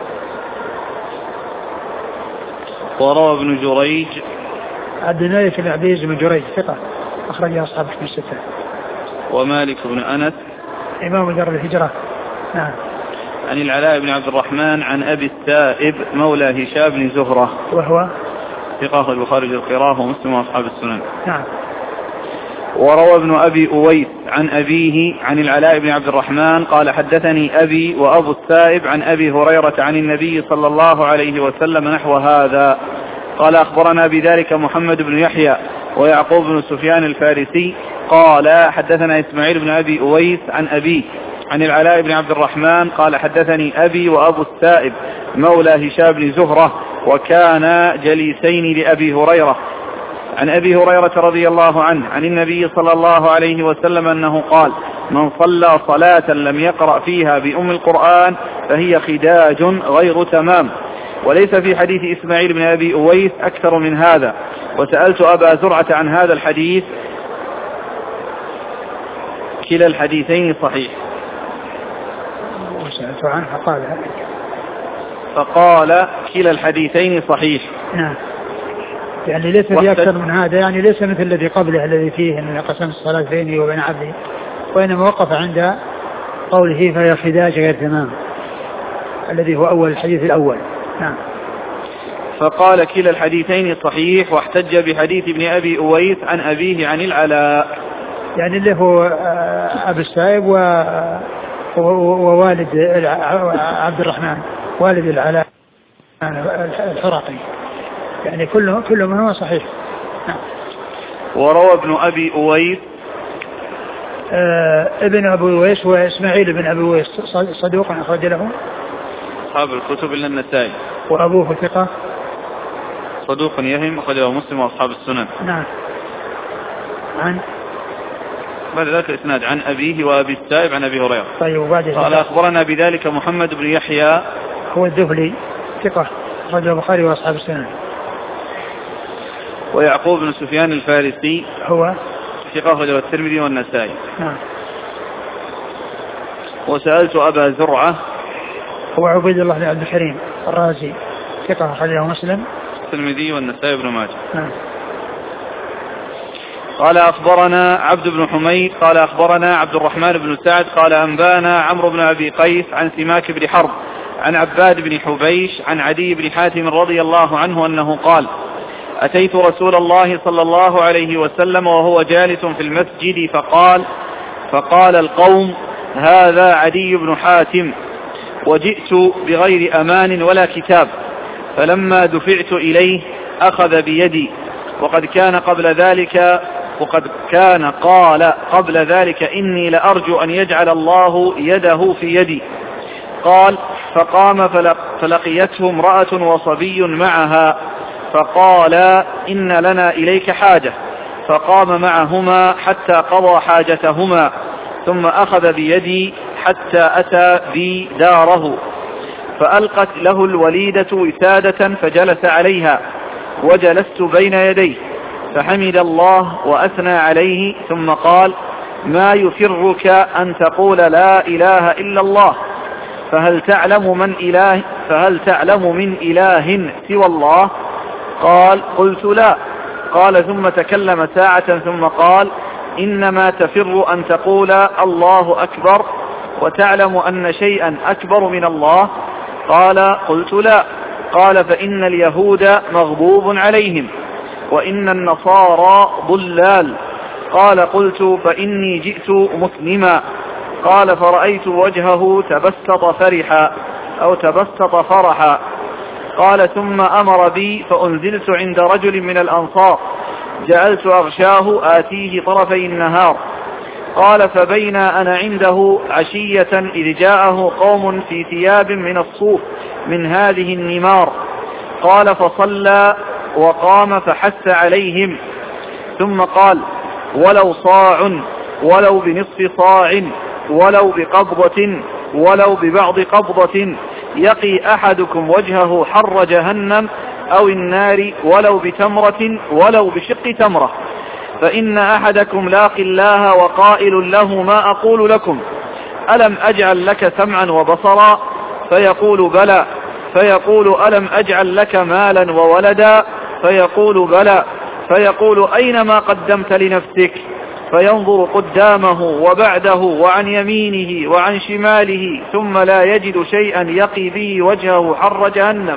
وروى ابن جريج عبد الملك بن عبد العزيز بن جريج ثقة أخرج أصحابه في الستة. ومالك بن أنس إمام دار الهجرة. نعم. عن العلاء بن عبد الرحمن عن أبي السائب مولى هشام بن زهرة وهو ثقة البخاري القراءة ومسلم وأصحاب السنن. نعم. وروى ابن أبي أويس عن أبيه عن العلاء بن عبد الرحمن قال: حدثني أبي وأبو السائب عن أبي هريرة عن النبي صلى الله عليه وسلم نحو هذا. قال: أخبرنا بذلك محمد بن يحيى ويعقوب بن سفيان الفارسي قال: حدثنا إسماعيل بن أبي أويس عن أبيه عن العلاء بن عبد الرحمن قال: حدثني أبي وأبو السائب مولى هشام بن زهرة وكان جليسين لأبي هريرة عن أبي هريرة رضي الله عنه عن النبي صلى الله عليه وسلم أنه قال: من صلى صلاة لم يقرأ فيها بأم القرآن فهي خداج غير تمام. وليس في حديث إسماعيل بن أبي أويس أكثر من هذا. وسألت أبا زرعة عن هذا الحديث كلا الحديثين صحيح. وسألت عنه فقال فقال كلا الحديثين صحيح. نعم. يعني ليس في أكثر من هذا، يعني ليس مثل الذي قبله الذي فيه أن قسم الصلاة بيني وبين عبدي، وإنما وقف عند قوله فهي خداج غير تمام الذي هو أول الحديث الأول. نعم. فقال كلا الحديثين صحيح، واحتج بحديث ابن أبي أويس عن أبيه عن العلاء، يعني اللي هو أبو السائب ووالد عبد الرحمن والد العلاء الحرقي، يعني كله كله منه صحيح. نعم. وروى ابن أبي أويس آه ابن أبي أويس وإسماعيل بن أبي أويس صدوق أخرج له أصحاب الكتب إلا النسائي، وأبوه ثقة صدوق يهم أخرجه مسلم وأصحاب السنن. نعم. عن بعد ذلك الإسناد عن أبيه وأبي السائب عن أبي هريرة. طيب. وبعد قال أخبرنا بذلك محمد بن يحيى هو الذهلي ثقة أخرجه البخاري وأصحاب السنن. ويعقوب بن سفيان الفارسي هو ثقة أخرجه الترمذي والنسائي. نعم. وسألت أبا زرعة هو عبيد الله بن عبد الكريم الرازي ثقة أخرجه مسلم الترمذي والنسائي بن ماجه. نعم. قال أخبرنا عبد بن حميد قال أخبرنا عبد الرحمن بن سعد قال أنبانا عمرو بن أبي قيس عن سماك بن حرب عن عباد بن حبيش عن عدي بن حاتم رضي الله عنه أنه قال أتيت رسول الله صلى الله عليه وسلم وهو جالس في المسجد فقال فقال القوم هذا عدي بن حاتم، وجئت بغير أمان ولا كتاب، فلما دفعت إليه أخذ بيدي، وقد كان قبل ذلك وقد كان قال قبل ذلك إني لأرجو أن يجعل الله يده في يدي. قال فقام فلقيته امرأة وصبي معها فقال إن لنا إليك حاجة، فقام معهما حتى قضى حاجتهما، ثم أخذ بيدي حتى أتى بي داره، فألقت له الوليدة وسادة فجلس عليها، وجلست بين يديه فحمد الله وأثنى عليه، ثم قال ما يفرك أن تقول لا إله إلا الله، فهل تعلم من إله فهل تعلم من إله سوى الله؟ قال قلت لا. قال ثم تكلم ساعة ثم قال إنما تفر أن تقول الله أكبر وتعلم أن شيئا أكبر من الله؟ قال قلت لا. قال فإن اليهود مغضوب عليهم وإن النصارى ضلال. قال قلت فإني جئت مسلما. قال فرأيت وجهه تبسط فرحا أو تبسط فرحا. قال ثم أمر بي فأنزلت عند رجل من الأنصار جعلت أغشاه آتيه طرفي النهار. قال فبين أنا عنده عشية إذ جاءه قوم في ثياب من الصوف من هذه النمار. قال فصلى وقام فحث عليهم، ثم قال ولو صاع ولو بنصف صاع ولو بقبضة ولو ببعض قبضة يقي أحدكم وجهه حر جهنم أو النار ولو بتمرة ولو بشق تمرة، فإن أحدكم لاقي الله وقائل له ما أقول لكم ألم أجعل لك سمعا وبصرا؟ فيقول بلى. فيقول ألم أجعل لك مالا وولدا؟ فيقول بلى. فيقول أين ما قدمت لنفسك؟ فينظر قدامه وبعده وعن يمينه وعن شماله ثم لا يجد شيئا يقي به وجهه حر جهنم.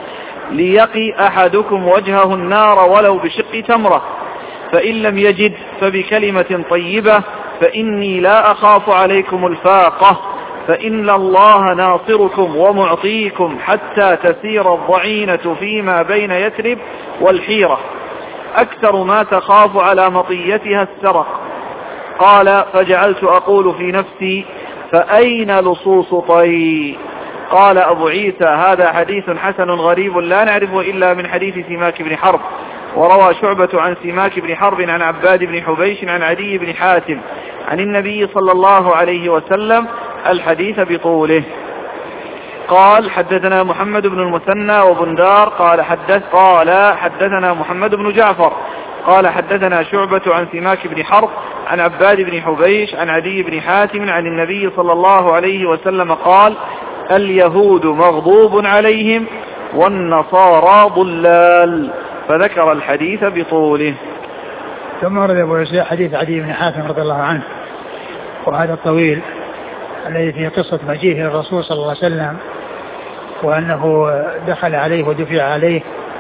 ليقي أحدكم وجهه النار ولو بشق تمرة، فإن لم يجد فبكلمة طيبة، فإني لا أخاف عليكم الفاقة، فإن الله ناصركم ومعطيكم حتى تسير الضعينة فيما بين يثرب والحيرة، أكثر ما تخاف على مطيتها السرق. قال فجعلت أقول في نفسي فأين لصوص طي؟ قال أبو عيسى هذا حديث حسن غريب لا نعرفه إلا من حديث سماك بن حرب، وروى شعبة عن سماك بن حرب عن عباد بن حبيش عن عدي بن حاتم عن النبي صلى الله عليه وسلم الحديث بطوله. قال حدثنا محمد بن المثنى وبندار قال حدث قال حدثنا محمد بن جعفر قال حدثنا شعبة عن سماك بن حرب عن عباد بن حبيش عن عدي بن حاتم عن النبي صلى الله عليه وسلم قال اليهود مغضوب عليهم والنصارى ضلال، فذكر الحديث بطوله. ثم ورد أبو عيسى حديث عدي بن حاتم رضي الله عنه، وهذا الطويل الذي في قصة مجيئه الرسول صلى الله عليه وسلم، وأنه دخل عليه ودفع عليه،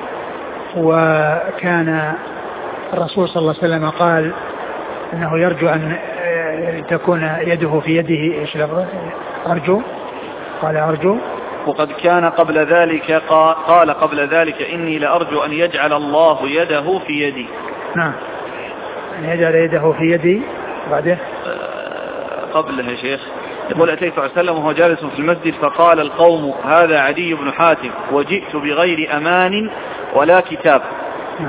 وكان الرسول صلى الله عليه وسلم قال أنه يرجو أن تكون يده في يده. إيش لفظه؟ أرجو قال أرجو. وقد كان قبل ذلك قال قبل ذلك إني لأرجو أن يجعل الله يده في يدي. نعم، أن يجعل يده في يدي. بعده قبلها يا شيخ يقول أتيت عليه وسلم وهو جالس في المسجد فقال القوم هذا عدي بن حاتم وجئت بغير أمان ولا كتاب. نعم.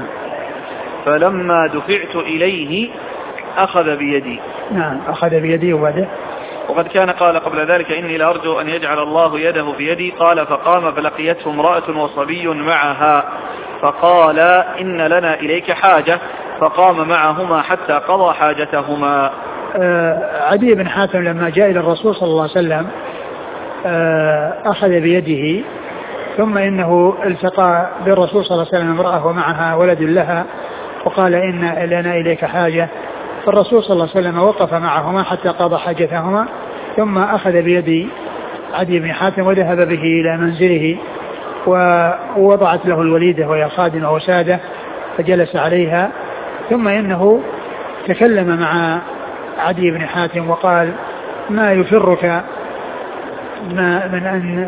فلما دفعت إليه أخذ بيدي. نعم أخذ بيدي. وبعده وقد كان قال قبل ذلك إني لأرجو أن يجعل الله يده في يدي. قال فقام فلقيته امرأة وصبي معها فقال إن لنا إليك حاجة، فقام معهما حتى قضى حاجتهما. آه عدي بن حاتم لما جاء إلى الرسول صلى الله عليه وسلم آه أخذ بيده، ثم إنه التقى بالرسول صلى الله عليه وسلم امرأة ومعها ولد لها، وقال إن لنا إليك حاجة، فالرسول صلى الله عليه وسلم وقف معهما حتى قضى حاجتهما، ثم أخذ بيد عدي بن حاتم وذهب به إلى منزله، ووضعت له الوليدة وهي خادمة وسادة فجلس عليها، ثم إنه تكلم مع عدي بن حاتم وقال ما يفرك ما من أن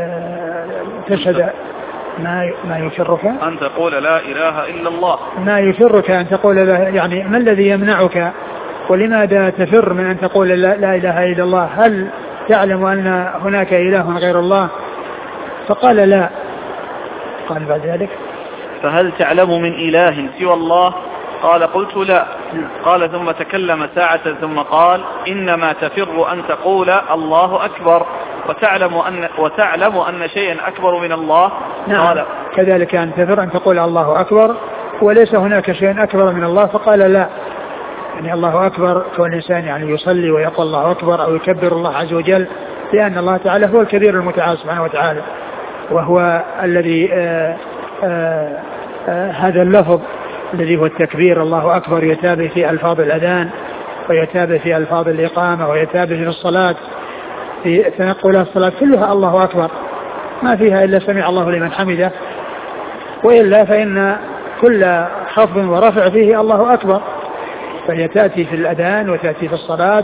تشهد ما ما يفرك أن تقول لا إله إلا الله. ما يفرك أن تقول لا، يعني ما الذي يمنعك ولماذا تفر من أن تقول لا, لا إله إلا الله؟ هل تعلم أن هناك إله غير الله؟ فقال لا. قال بعد ذلك فهل تعلم من إله سوى الله؟ قال قلت لا. قال ثم تكلم ساعة ثم قال إنما تفر أن تقول الله أكبر وتعلم أن, وتعلم أن شيئا أكبر من الله. نعم. قال كذلك أن تفر أن تقول الله أكبر وليس هناك شيء أكبر من الله. فقال لا، يعني الله أكبر كون الإنسان يعني يصلي ويقول الله أكبر أو يكبر الله عز وجل، لأن الله تعالى هو الكبير المتعال سبحانه وتعالى، وهو الذي آآ آآ آآ هذا اللفظ الذي هو التكبير الله أكبر يتابع في ألفاظ الأذان ويتابع في ألفاظ الإقامة ويتابع في الصلاة، في تنقلات الصلاة كلها الله أكبر، ما فيها إلا سمع الله لمن حمده، وإلا فإن كل خفض ورفع فيه الله أكبر، فهي تأتي في الأذان وتأتي في الصلاة،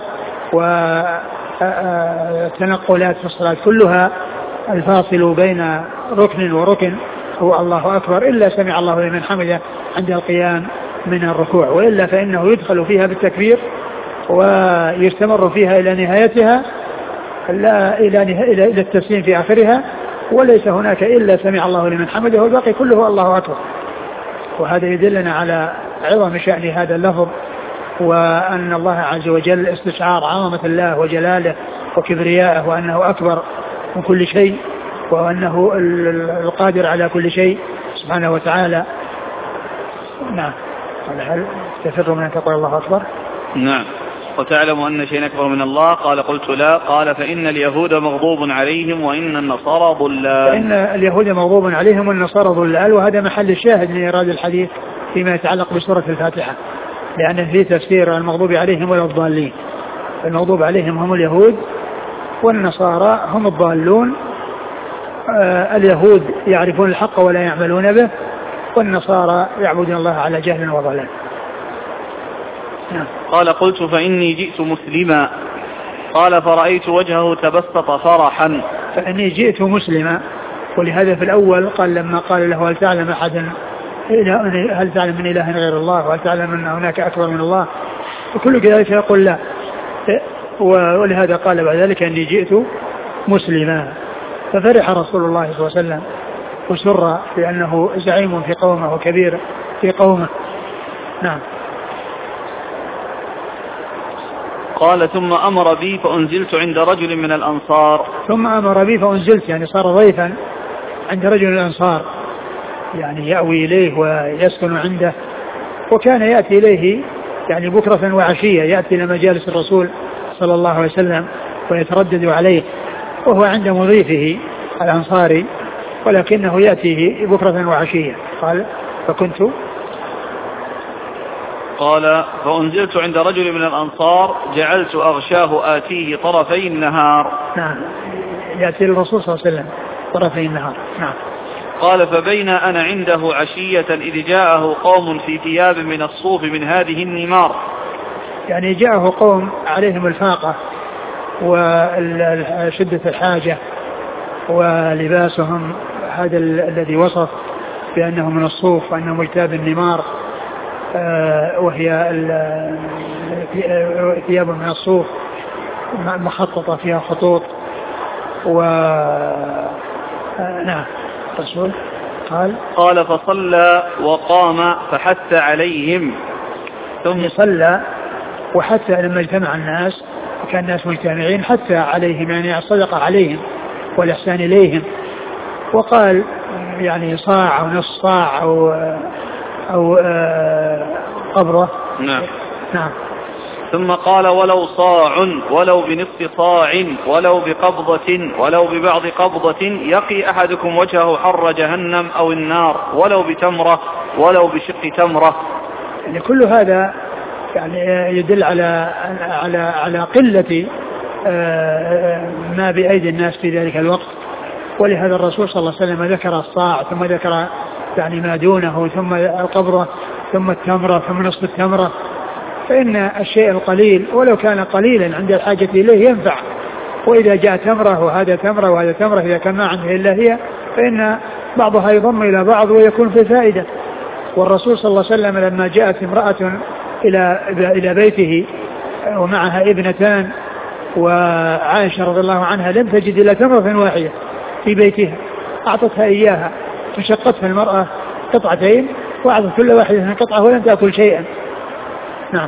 وتنقلات في الصلاة كلها الفاصل بين ركن وركن هو الله أكبر، إلا سمع الله لمن حمده عند القيام من الركوع، وإلا فإنه يدخل فيها بالتكبير ويستمر فيها إلى نهايتها، لا إلى, إلى, إلى التسليم في آخرها، وليس هناك إلا سمع الله لمن حمده والباقي كله الله أكبر. وهذا يدلنا على عظم شأن هذا اللفظ، وأن الله عز وجل استشعار عظمة الله وجلاله وكبريائه، وأنه أكبر من كل شيء، وأنه القادر على كل شيء سبحانه وتعالى. نعم. هل تفر من أن تقول الله أكبر؟ نعم. وتعلم أن شيء أكبر من الله؟ قال قلت لا. قال فإن اليهود مغضوب عليهم وإن النصارى ضلال. فإن اليهود مغضوب عليهم والنصارى ضلال، وهذا محل الشاهد من إيراد الحديث فيما يتعلق بسورة الفاتحة، لأن في تفسير المغضوب عليهم ولا الضالين. المغضوب عليهم هم اليهود والنصارى هم الضالون. آه اليهود يعرفون الحق ولا يعملون به، والنصارى يعبدون الله على جهل وضلال. قال قلت فإني جئت مسلما. قال فرأيت وجهه تبسط فرحا. فإني جئت مسلما، ولهذا في الأول قال لما قال له هل تعلم أحدا هل تعلم من إله غير الله وهل تعلم أن هناك أكبر من الله، وكل ذلك يقول لا، ولهذا قال بعد ذلك أني جئت مسلما. ففرح رسول الله صلى الله عليه وسلم وسر لأنه زعيم في قومه وكبير في قومه. نعم. قال ثم أمر بي فأنزلت عند رجل من الأنصار. ثم أمر بي فأنزلت يعني صار ضيفا عند رجل من الأنصار يعني يأوي إليه ويسكن عنده، وكان يأتي إليه يعني بكرة وعشية، يأتي إلى مجالس الرسول صلى الله عليه وسلم ويتردد عليه وهو عند مضيفه الأنصاري، ولكنه يأتيه بكرة وعشية. قال فكنت قال فأنزلت عند رجل من الأنصار جعلت أغشاه آتيه طرفي النهار. نعم، يأتي الرسول صلى الله عليه وسلم طرفي النهار. نعم. قال فبين أنا عنده عشية إذ جاءه قوم في ثياب من الصوف من هذه النمار. يعني جاءه قوم عليهم الفاقة وشدة الحاجة ولباسهم هذا الذي وصف بأنه من الصوف وأنه مجتاب النمار، وهي ثياب من الصوف مخططة فيها خطوط. و نعم الرسول قال قال فصلى وقام فحث عليهم. ثم صلى وحتى لما اجتمع الناس وكان الناس مجتمعين حتى عليهم يعني صدق عليهم والإحسان إليهم، وقال يعني صاع أو نص صاع أو أو قبرة. نعم. نعم. ثم قال ولو صاع ولو بنصف صاع ولو بقبضة ولو ببعض قبضة يقي أحدكم وجهه حر جهنم أو النار ولو بتمرة ولو بشق تمرة. يعني كل هذا يعني يدل على على على قلة ما بأيدي الناس في ذلك الوقت، ولهذا الرسول صلى الله عليه وسلم ذكر الصاع ثم ذكر يعني ما دونه ثم القبرة ثم التمرة ثم نصف التمرة، فإن الشيء القليل ولو كان قليلا عند الحاجة إليه ينفع، وإذا جاء تمرة وهذا تمرة وهذا تمرة إذا كان ما عنده إلا هي فإن بعضها يضم إلى بعض ويكون في فائدة. والرسول صلى الله عليه وسلم لما جاءت امرأة إلى إلى بيته ومعها ابنتان وعائشة رضي الله عنها لم تجد إلا تمرة واحدة في بيتها أعطتها إياها فشقتها المرأة قطعتين وأعطت كل واحدة قطعة ولم تأكل شيئا. نعم.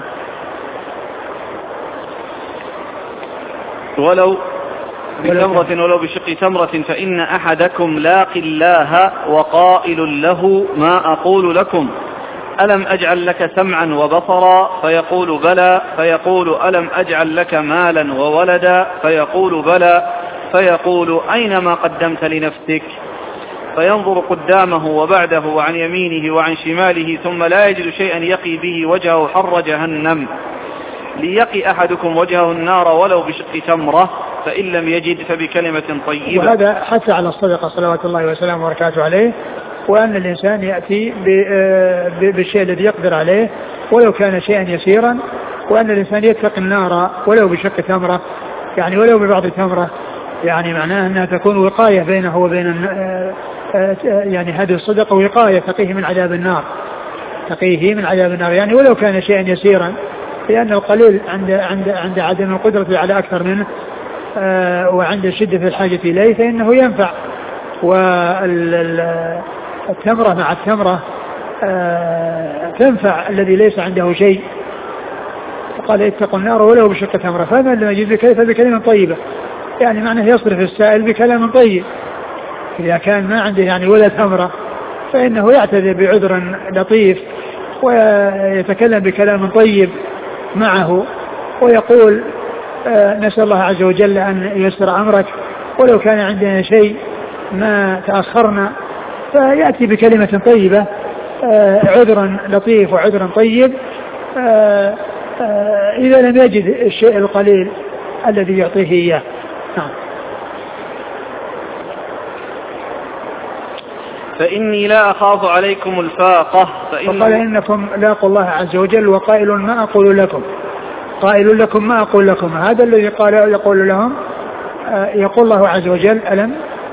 ولو بتمرة ولو بشق تمرة فإن أحدكم لاق الله وقائل له ما أقول لكم ألم أجعل لك سمعا وبصرا فيقول بلى فيقول ألم أجعل لك مالا وولدا فيقول بلى فيقول أين ما قدمت لنفسك فينظر قدامه وبعده وعن يمينه وعن شماله ثم لا يجد شيئا يقي به وجهه حر جهنم ليقي أحدكم وجهه النار ولو بشق تمرة فإن لم يجد فبكلمة طيبة. وهذا حتى على الصدقة صلوات الله وسلامه وبركاته عليه، وأن الإنسان يأتي بالشيء الذي يقدر عليه ولو كان شيئا يسيرا، وأن الإنسان يتقي النار ولو بشق تمرة يعني ولو ببعض تمرة، يعني معناه أنها تكون وقاية بينه وبين يعني هذه الصدقة وقاية تقيه من عذاب النار تقيه من عذاب النار يعني ولو كان شيئا يسيرا، لأن القليل عند عند عند عدم القدرة على أكثر منه وعند شدة الحاجة إليه فإنه ينفع. والتمرة مع التمرة تنفع الذي ليس عنده شيء، قال اتقوا النار ولو بشق تمرة فمن لم يجد كيف بكلمة طيبة، يعني معناه يصرف السائل بكلام طيب. إذا كان ما عنده يعني ولا تمرة فإنه يعتذر بعذر لطيف ويتكلم بكلام طيب معه ويقول آه نسأل الله عز وجل أن ييسر أمرك ولو كان عندنا شيء ما تأخرنا، فيأتي بكلمة طيبة آه عذرا لطيف وعذرا طيب آه آه إذا لم يجد الشيء القليل الذي يعطيه إياه. نعم. فإني لا أخاف عليكم الفاقة فقال إنكم لاقوا الله عز وجل وقائل ما أقول لكم قائل لكم ما أقول لكم هذا الذي قال يقول لهم يقول الله عز وجل ألم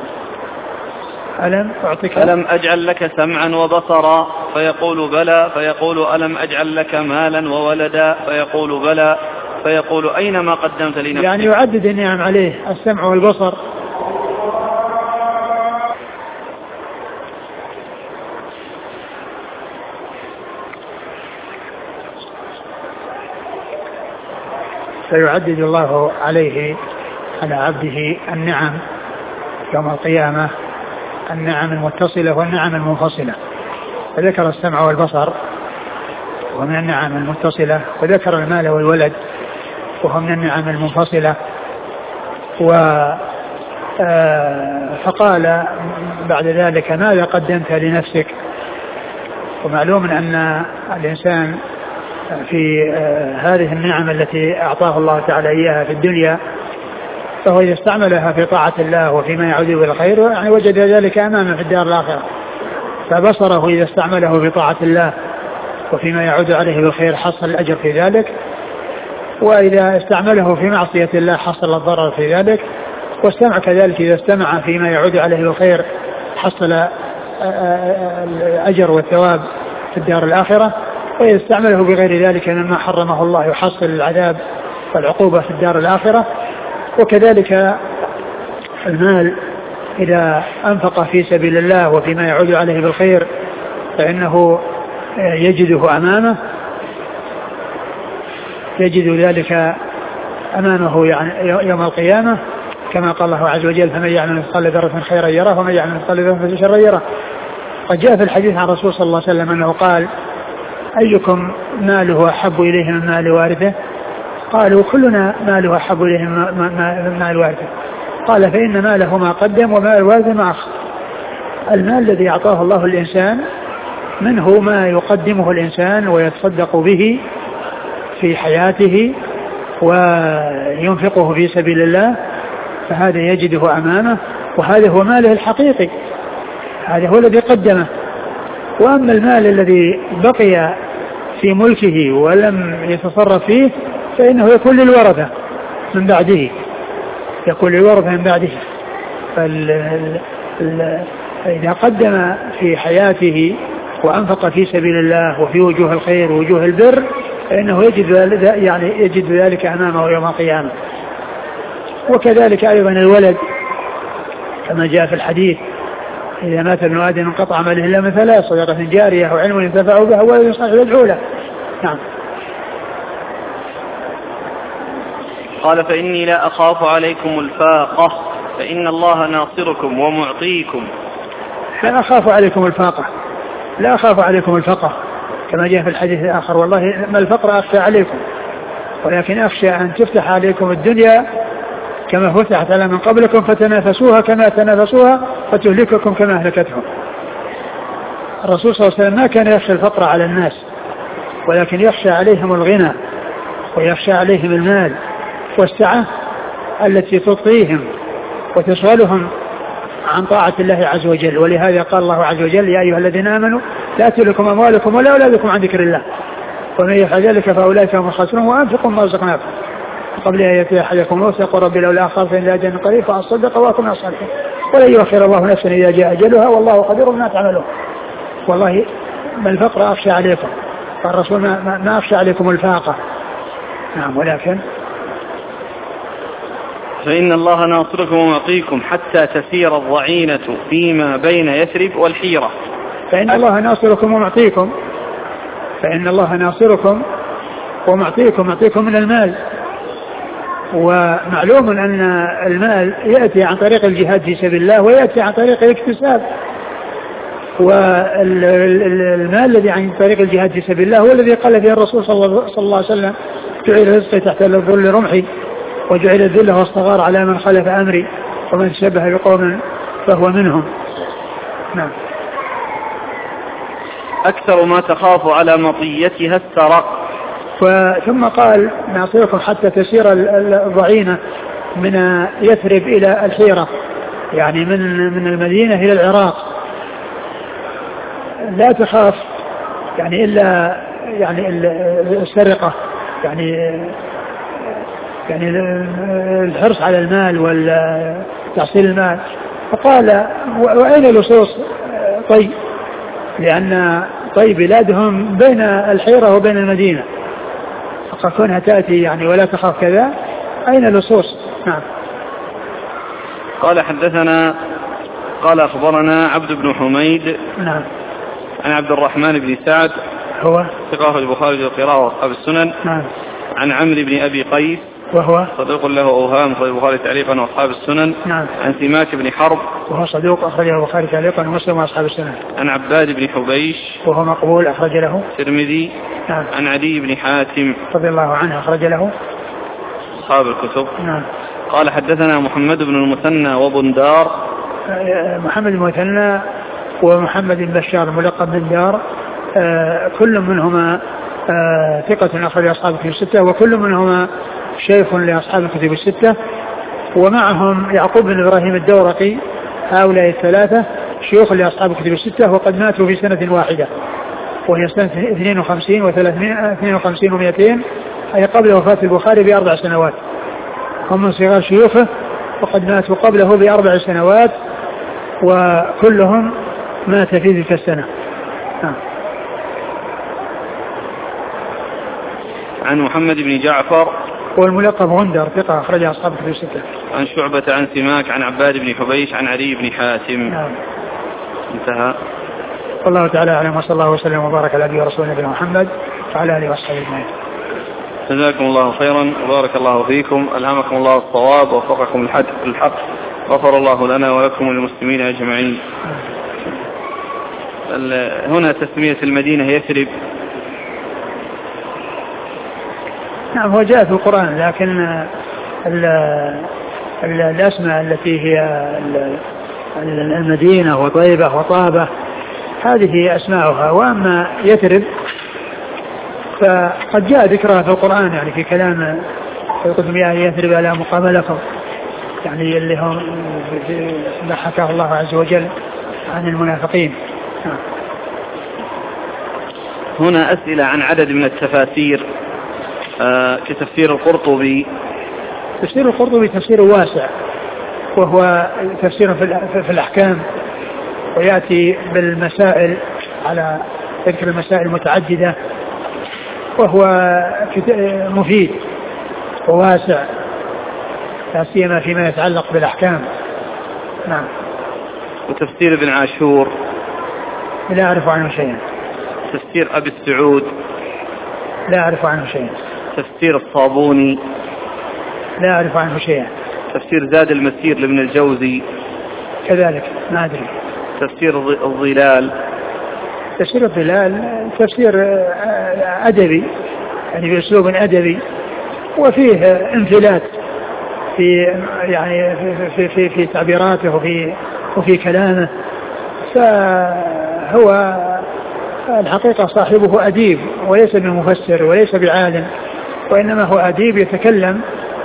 ألم أعطيك ألم أجعل لك سمعا وبصرا فيقول بلى فيقول ألم أجعل لك مالا وولدا فيقول بلى فيقول أين ما قدمت لنفسك يعني يعدد النعم عليه السمع والبصر. فيعدد الله عليه على عبده النعم يوم القيامة، النعم المتصلة والنعم المنفصلة. فذكر السمع والبصر ومن النعم المتصلة، وذكر المال والولد وهو من النعم المنفصلة. و فقال بعد ذلك ماذا قدمت لنفسك؟ ومعلوم أن الإنسان في هذه النعم التي أعطاه الله تعالى إياها في الدنيا فهو إذا استعملها في طاعة الله وفيما يعود إلى الخير يعني وجد ذلك أمامه في الدار الآخرة. فبصره إذا استعمله في طاعة الله وفيما يعود عليه بالخير حصل الأجر في ذلك، وإذا استعمله في معصية الله حصل الضرر في ذلك. والسمع كذلك إذا استمع فيما يعود عليه بالخير حصل الأجر والثواب في الدار الآخرة، وإذا استعمله بغير ذلك مما حرمه الله يحصل العذاب والعقوبة في الدار الآخرة. وكذلك المال إذا أنفق في سبيل الله وفيما يعود عليه بالخير فإنه يجده أمامه، يجد ذلك أمامه يعني يوم القيامة، كما قال الله عز وجل فمن يعمل مثقال ذرة خيرا يره ومن يعمل مثقال ذرة شرا يره. قد جاء في الحديث عن الرسول صلى الله عليه وسلم أنه قال أيكم ماله أحب إليه من مال وارثه؟ قالوا كلنا ماله أحب إليه من مال وارثه. قال فإن ماله ما قدم ومال وارثه ما أخر. المال الذي أعطاه الله الإنسان منه ما يقدمه الإنسان ويتصدق به في حياته وينفقه في سبيل الله، فهذا يجده أمامه وهذا هو ماله الحقيقي، هذا هو الذي قدمه. وأما المال الذي بقي في ملكه ولم يتصرف فيه فإنه يكون للورثة من بعده، يكون للورثة من بعده. فإذا قدم في حياته وأنفق في سبيل الله وفي وجوه الخير ووجوه البر فإنه يجد يعني يجد ذلك أمامه يوم القيامة. وكذلك أيضا الولد كما جاء في الحديث إذا مات ابن آدم انقطع عمله إلا من ثلاث: صدقة جارية أو علم ينتفع به وولد صالح يدعو له. نعم. قال فإني لا أخاف عليكم الفاقة فإن الله ناصركم ومعطيكم. لا أخاف عليكم الفاقة، لا أخاف عليكم الفقر كما جاء في الحديث الآخر والله ما الفقر أخشى عليكم ولكن أخشى أن تفتح عليكم الدنيا كما فتحت على من قبلكم فتنافسوها كما تنافسوها فتهلككم كما أهلكتهم. الرسول صلى الله عليه وسلم ما كان يخشى الفقر على الناس ولكن يخشى عليهم الغنى ويخشى عليهم المال والسعة التي تطغيهم وتشغلهم عن طاعة الله عز وجل. ولهذا قال الله عز وجل يا أيها الذين آمنوا لا تلكم أموالكم ولا أولادكم عن ذكر الله ومن يفعل ذلك فأولئك هم الخاسرون وأنفقوا ما رزقناكم قبل أن يأتي أحدكم الموت يقول ربي لولا أخرتني إلى أجل قريب فأصدق وأكن من الصالحين ولن يؤخر الله نفسا إذا جاء أجلها والله قدير بما تعملون. والله ما الفقر أخشى عليكم، فالرسول ما, ما أخشى عليكم الفاقة. نعم. ولكن فإن الله ناصركم ومعطيكم حتى تسير الضعينة فيما بين يثرب والحيرة. فإن الله ناصركم ومعطيكم، فإن الله ناصركم ومعطيكم، معطيكم من المال. ومعلوم أن المال يأتي عن طريق الجهاد في سبيل الله ويأتي عن طريق الاكتساب، والمال الذي عن طريق الجهاد في سبيل الله هو الذي قال فيه الرسول صلى الله عليه وسلم جعل رزقي تحت ظل رمحي وجعل الذل والصغار على من خلف أمري ومن شبه بقوم فهو منهم. نعم. أكثر ما تخاف على مطيتها السرق. ثم قال ناصركم حتى تسير الضعينة من يثرب إلى الحيرة، يعني من من المدينة إلى العراق. لا تخاف يعني إلا يعني السرقة، يعني يعني الحرص على المال والتحصيل المال. فقال وأين لصوص طي؟ لأن طي بلادهم بين الحيرة وبين المدينة، فقال كونها تأتي يعني ولا تخاف كذا أين لصوص. نعم. قال حدثنا قال أخبرنا عبد بن حميد نعم عن عبد الرحمن بن سعد هو ثقة البخاري والقراءة وأصحاب السنن نعم عن عمرو بن أبي قيس وهو صدوق له أوهام أخرجه البخاري تعليقا وأصحاب السنن. نعم. عن سماك بن حرب وهو صدوق أخرجه البخاري تعليقا ومسلم وأصحاب السنن. عن عباد بن حبيش وهو مقبول أخرج له الترمذي. نعم. عن عدي بن حاتم رضي الله عنه أخرج له أصحاب الكتب. نعم. قال حدثنا محمد بن المثنى وبندار. محمد بن المثنى ومحمد بن بشار ملقب بن دار، كل منهما ثقة أخرج أصحاب الكتب الستة، وكل منهما شيخ لأصحاب الكتب الستة، ومعهم يعقوب بن إبراهيم الدورقي. هؤلاء الثلاثة شيوخ لأصحاب الكتب الستة، وقد ماتوا في سنة واحدة وهي سنة اثنين وخمسين وثلاثمائة اثنين وخمسين ومئتين، أي قبل وفاة البخاري بأربع سنوات. هم من صغار شيوخه وقد ماتوا قبله بأربع سنوات، وكلهم مات في تلك السنة. آه. عن محمد بن جعفر والملقب غندر ثقة أخرج أصحاب الكتب الستة. عن شعبة عن سماك عن عباد بن حبيش عن علي بن حاتم. نعم. انتهى. والله تعالى أعلم، وصلى الله وسلم وبارك على نبينا ورسولنا نبينا محمد وعلى آله وصحبه أجمعين. جزاكم الله خيرا وبارك الله فيكم، ألهمكم الله الصواب ووفقكم الحق، غفر الله لنا ولكم وللمسلمين أجمعين. هنا تسمية المدينة يثرب. نعم، هو جاء في القرآن، لكن ال ال الأسماء التي هي المدينة وطيبة وطابة هذه أسماؤها، وأما يثرب فقد جاء ذكرها في القرآن، يعني في كلام يقول يا يثرب على مقام لكم، يعني اللي هم ما حكاه الله عز وجل عن المنافقين. هنا أسئلة عن عدد من التفاسير آه كتفسير القرطبي. تفسير القرطبي تفسير واسع، وهو تفسير في الأحكام، ويأتي بالمسائل على ذكر المسائل المتعددة، وهو مفيد وواسع لا سيما فيما يتعلق بالأحكام. نعم. وتفسير ابن عاشور لا أعرف عنه شيئا. تفسير أبي السعود لا أعرف عنه شيئا. تفسير الصابوني لا أعرف عنه شيئا. تفسير زاد المسير لابن الجوزي كذلك ما أدري. تفسير الظلال. تفسير الظلال تفسير أدبي، يعني بأسلوب أدبي، وفيه انفلات في يعني في في في تعبيراته وفي وفي كلامه، فهو الحقيقة صاحبه أديب وليس بمفسر وليس بعالم، وإنما هو أديب يتكلم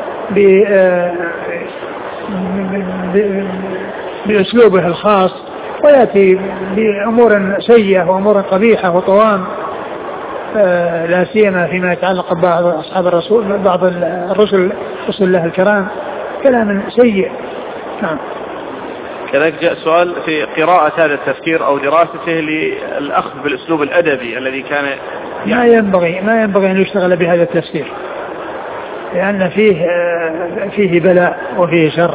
بأسلوبه الخاص، ويأتي بأمور سيئة وأمور قبيحة وطوام، لا سيما فيما يتعلق ببعض أصحاب الرسول، بعض الرسل رسل الله الكرام، كلام سيء. نعم. كذلك جاء سؤال في قراءة هذا التفسير أو دراسته للأخذ بالأسلوب الأدبي الذي كان يعني ما ينبغي ما ينبغي أن يشتغل بهذا التفسير، لأن فيه فيه بلاء وفيه شر.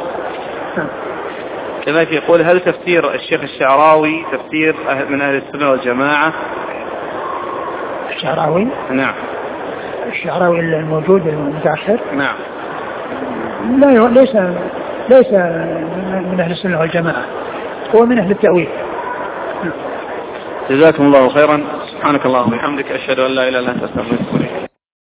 كذلك يقول هل تفسير الشيخ الشعراوي تفسير من أهل السنة والجماعة؟ الشعراوي؟ نعم. الشعراوي الموجود المتأخر؟ نعم. لا، ليس ليس من أهل السنة والجماعة، هو من أهل التأويل. جزاكم الله خيرا، سبحانك اللهم وبحمدك، أشهد أن لا إله إلا أنت أستغفرك.